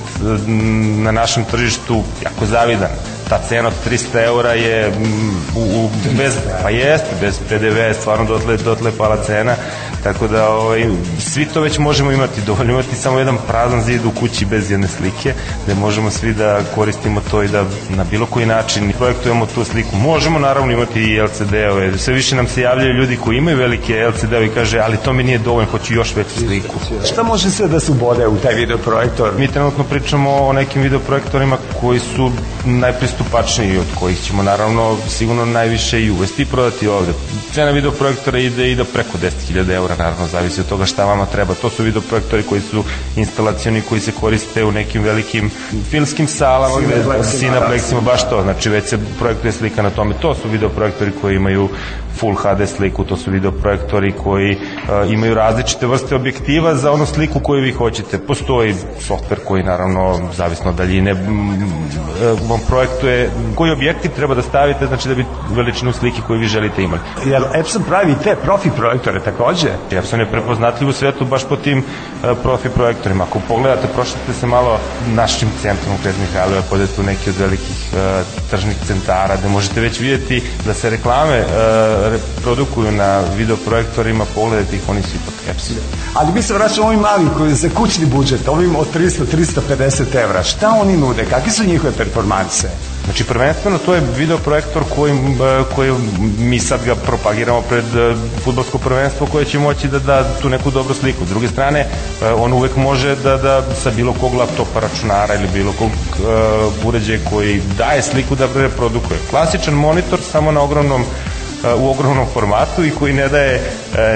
na našem tržištu jako zavidan. Ta cena od trista eura je u, u, bez, pa jeste, bez P D V je stvarno dotle, dotle pala cena, tako da ovaj, svi to već možemo imati, dovoljno imati samo jedan prazan zid u kući bez jedne slike, gde možemo svi da koristimo to i da na bilo koji način projektujemo tu sliku. Možemo naravno imati i L C D-ove, sve više nam se javljaju ljudi koji imaju velike L C D-ove i kaže, ali to mi nije dovoljno, hoću još veću sliku. Šta može sve da se ubode u taj videoprojektor? Mi trenutno pričamo o nekim videoprojektorima koji su najpristupačniji, od kojih ćemo naravno sigurno najviše i uvesti i prodati ovde. Cena videoprojektora ide i da preko deset hiljada eura, naravno, zavisi od toga šta vama treba. To su videoprojektori koji su instalacioni, koji se koriste u nekim velikim filmskim salama, Cineplexima, baš to, znači već se projektuje slika na tome. To su videoprojektori koji imaju Full H D sliku, to su videoprojektori koji uh, imaju različite vrste objektiva za onu sliku koju vi hoćete. Postoji softver koji naravno, zavisno od daljine, vam projektuje koji objektiv treba da stavite, znači da bi veličinu slike koju vi želite imati. Jer Epson pravi te profi projektore takođe? Epson je prepoznatljiv u svetu baš po tim uh, profi projektorima. Ako pogledate, prošlite se malo našim centrom u Knez Mihajlova, podete u neki od velikih uh, tržnih centara, gde možete već vidjeti da se reklame uh, reprodukuju na videoprojektorima, pogledajte ih, oni su ipak Epson. Ali mi se vraćamo ovim malim koji za kućni budžet, ovim od trista do trista pedeset evra. Šta oni nude? Kakve su njihove performanse? Znači, prvenstveno to je videoprojektor koji, koji mi sad ga propagiramo pred fudbalsko prvenstvo koje će moći da da tu neku dobru sliku. S druge strane, on uvek može da da sa bilo kog laptopa, računara ili bilo kog uh, uređaja koji daje sliku da reprodukuje. Klasičan monitor samo na ogromnom u ogromnom formatu i koji ne daje e,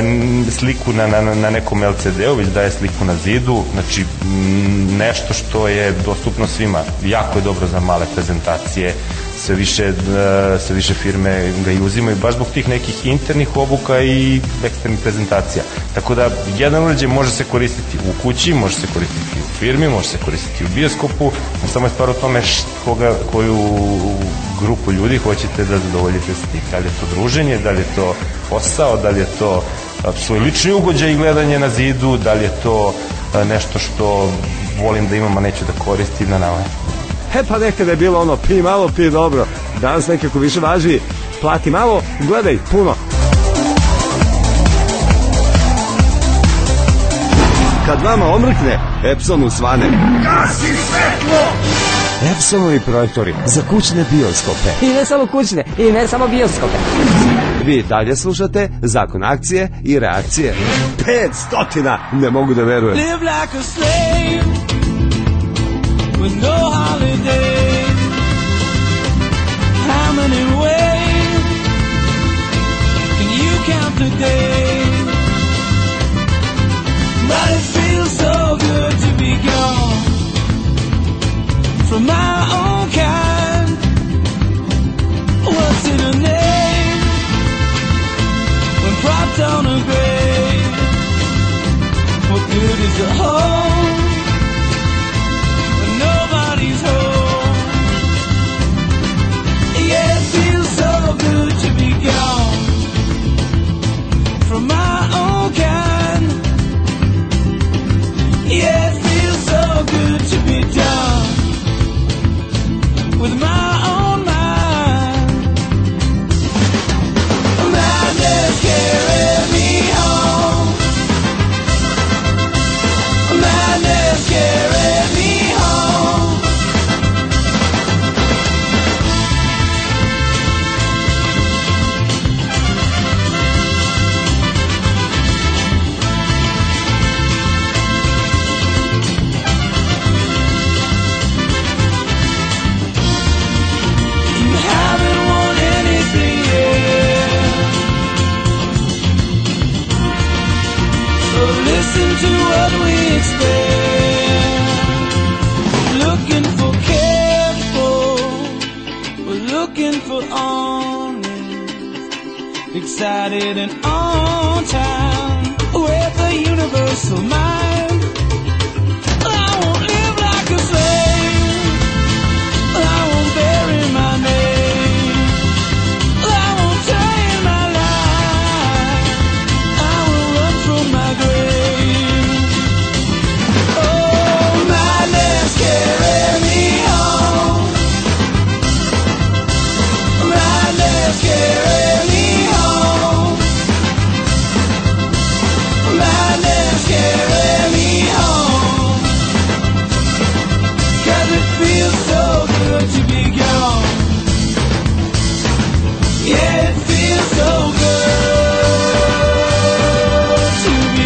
sliku na, na, na nekom L C D-u, već daje sliku na zidu, znači m, nešto što je dostupno svima. Jako je dobro za male prezentacije, sve više, e, sve više firme ga i uzimaju baš zbog tih nekih internih obuka i eksternih prezentacija. Tako da jedan uređaj može se koristiti u kući, može se koristiti u firmi, može se koristiti u bioskopu, samo je stvar o tome koga, koju grupu ljudi hoćete da zadovoljite s tim. Da li je to druženje, da li je to posao, da li je to svoj lični ugođaj i gledanje na zidu, da li je to nešto što volim da imam, a neću da koristim na nama. He, pa nekada je bilo ono, pi malo, pi dobro. Danas nekako više važi, plati malo, gledaj, puno. Kad vama omrkne, Epsonu svane. Gasi svetlo! Epsonovi projektori za kućne bioskope. I ne samo kućne, i ne samo bioskope. Vi dalje slušate Zakon akcije i reakcije. Pet stotina! Ne mogu da verujem. Live like a slave with no holiday. How many ways can you count the days? But it feels so good to be gone from my own kind. What's in a name when propped on a grave? What good is a home when nobody's home? Yeah, it feels so good to be gone from my own kind. listen to what we expect. Looking for careful, we're looking for honest, excited and on time, with a universal mind. I won't live like a slave, I won't bury my name, I won't turn my life, I will run from my grave. Oh, madness, carry me home. Madness, carry me home. Madness, carry me home. 'Cause it feels so good to be gone. Yeah, it feels so good to be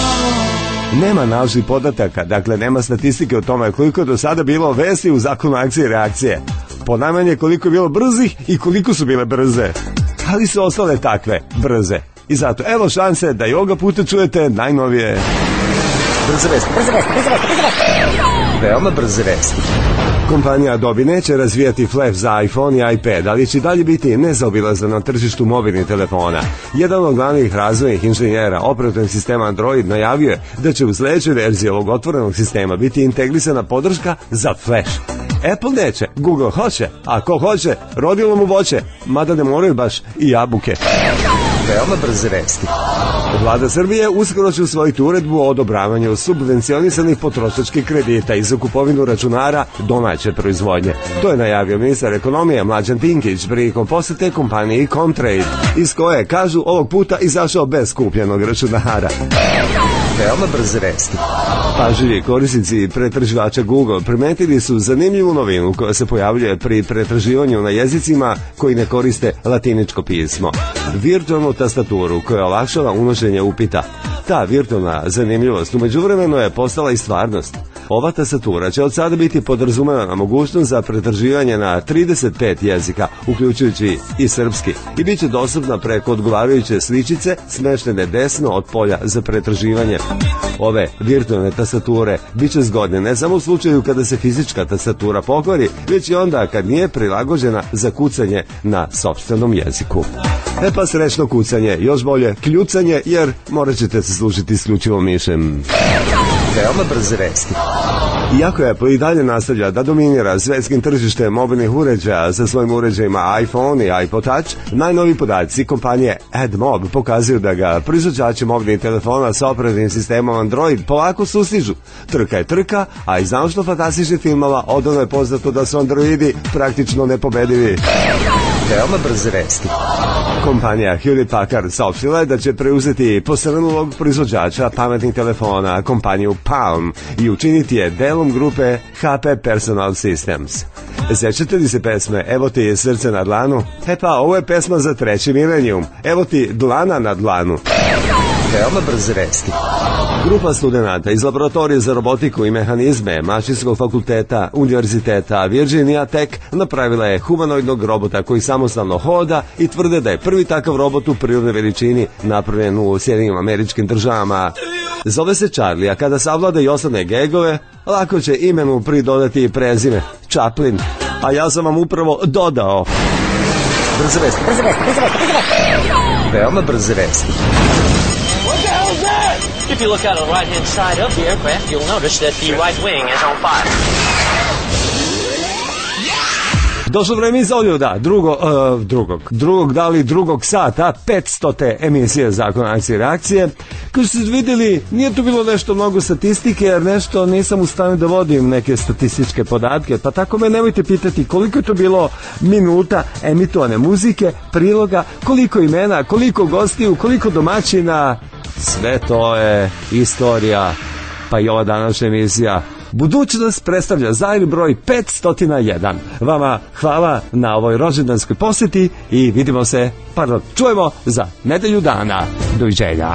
gone. Nema naučnih podataka, dakle nema statistike o tome koliko je do sada bilo vesti u zakonu akcije i reakcije. Ponajmanje koliko je bilo brzih i koliko su bile brze. Ali su ostale takve, brze. I zato evo šanse da i ovoga puta čujete najnovije. Brze vesti, brze vesti, brze vesti, brze vesti. Veoma brze vesti. Kompanija Adobe neće razvijati Flash za iPhone i iPad, ali će dalje biti nezaobilazan na tržištu mobilnih telefona. Jedan od glavnih razvojnih inženjera operativnog sistema Android najavio je da će u sledećoj verziji ovog otvorenog sistema biti integrisana podrška za Flash. Apple neće, Google hoće, a ko hoće, rodilo mu voće, mada ne moraju baš i jabuke. Veoma brze vesti. Vlada Srbije uskoro će usvojiti uredbu o odobravanju subvencionisanih potrošačkih kredita i za kupovinu računara domaće proizvodnje. To je najavio ministar ekonomije Mlađan Dinkić prilikom posete kompaniji Comtrade, iz koje, kažu, ovog puta izašao bez kupljenog računara. Veoma brze vesti. Pažljivi korisnici pretraživača Google primetili su zanimljivu novinu koja se pojavljuje pri pretraživanju na jezicima koji ne koriste latiničko pismo. Virtualnu tastaturu koja olakšava unošenje upita. Ta virtualna zanimljivost u međuvremenu je postala i stvarnost. Ova tastatura će od sada biti podrazumevana mogućnost za pretraživanje na trideset pet jezika, uključujući i srpski, i bit će dostupna preko odgovarajuće sličice smeštene desno od polja za pretraživanje. Ove virtualne tastature bit će zgodne ne samo u slučaju kada se fizička tastatura pokvari, već i onda kad nije prilagođena za kucanje na sopstvenom jeziku. E pa srećno kucanje, još bolje kljucanje, jer morat ćete se služiti isključivo mišem. Veoma brze vesti. Iako Apple i dalje nastavlja da dominira svetskim tržištem mobilnih uređaja sa svojim uređajima iPhone i iPod Touch, najnovi podaci kompanije AdMob pokazuju da ga proizvođači mobilnih telefona sa operativnim sistemom Android polako sustižu. Trka je trka, a iz naučno fantastičnih filmova odavno je poznato da su Androidi praktično nepobedivi. Veoma brze vesti. Kompanija Hewlett Packard saopštila je da će preuzeti posrnulog proizvođača pametnih telefona, kompaniju Palm, i učiniti je delom grupe H P Personal Systems. Sećate li se pesme Evo ti srce na dlanu? E pa, ovo je pesma za treći milenijum. Evo ti dlana na dlanu. Veoma brze vesti. Grupa studenta iz laboratorije za robotiku i mehanizme Mašinskog fakulteta Univerziteta Virginia Tech napravila je humanoidnog robota koji samostalno hoda i tvrde da je prvi takav robot u prirodnoj veličini napravljen u Sjedinim Američkim Državama. Zove se Charlie, a kada savlada i osnovne gegove, lako će imenu pridodati i prezime Chaplin, a ja sam vam upravo dodao. Brze vesti, brze vesti, brze vesti, brze vesti. Veoma brze vesti. What the hell is that? If you look out on the right-hand side of the aircraft, you'll notice that the right wing is on fire. Došlo vreme iz Oljuda, drugo, uh, drugog, drugog, da li drugog sata, petstote emisije Zakon akcije i reakcije. Kao što ste vidjeli, nije tu bilo nešto mnogo statistike, jer nešto nisam u stanju da vodim neke statističke podatke, pa tako me nemojte pitati koliko je to bilo minuta emitovane muzike, priloga, koliko imena, koliko gostiju, koliko domaćina. Sve to je istorija, pa i ova današnja emisija. Budućnost predstavlja zajedni broj petsto jedan. Vama hvala na ovoj rođendanskoj posjeti i vidimo se, pardon, čujemo za nedelju dana. Doviđenja.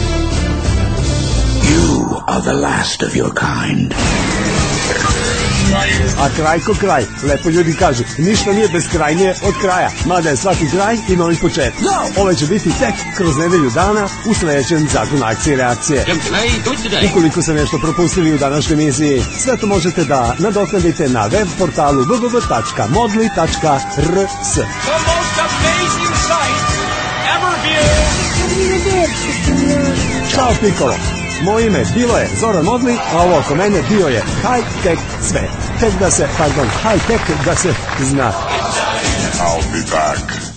You are the last of your kind. A kraj ko kraj, lepo ljudi kažu, ništa nije beskrajnije od kraja, mada je svaki kraj i novi početak. Ove će biti tek kroz nedelju dana u sledećem Zakonu akcije i reakcije. Ukoliko se nešto propustili u današnjoj emisiji, sve to možete da nadoknadite na web portalu w w w tačka modli tačka r s. Ćao Pikolo, moje ime bilo je Zoran Modli, a ovo oko mene bio je High Tech Svet. Tek da se, pardon, High Tech da se zna. I'll be back.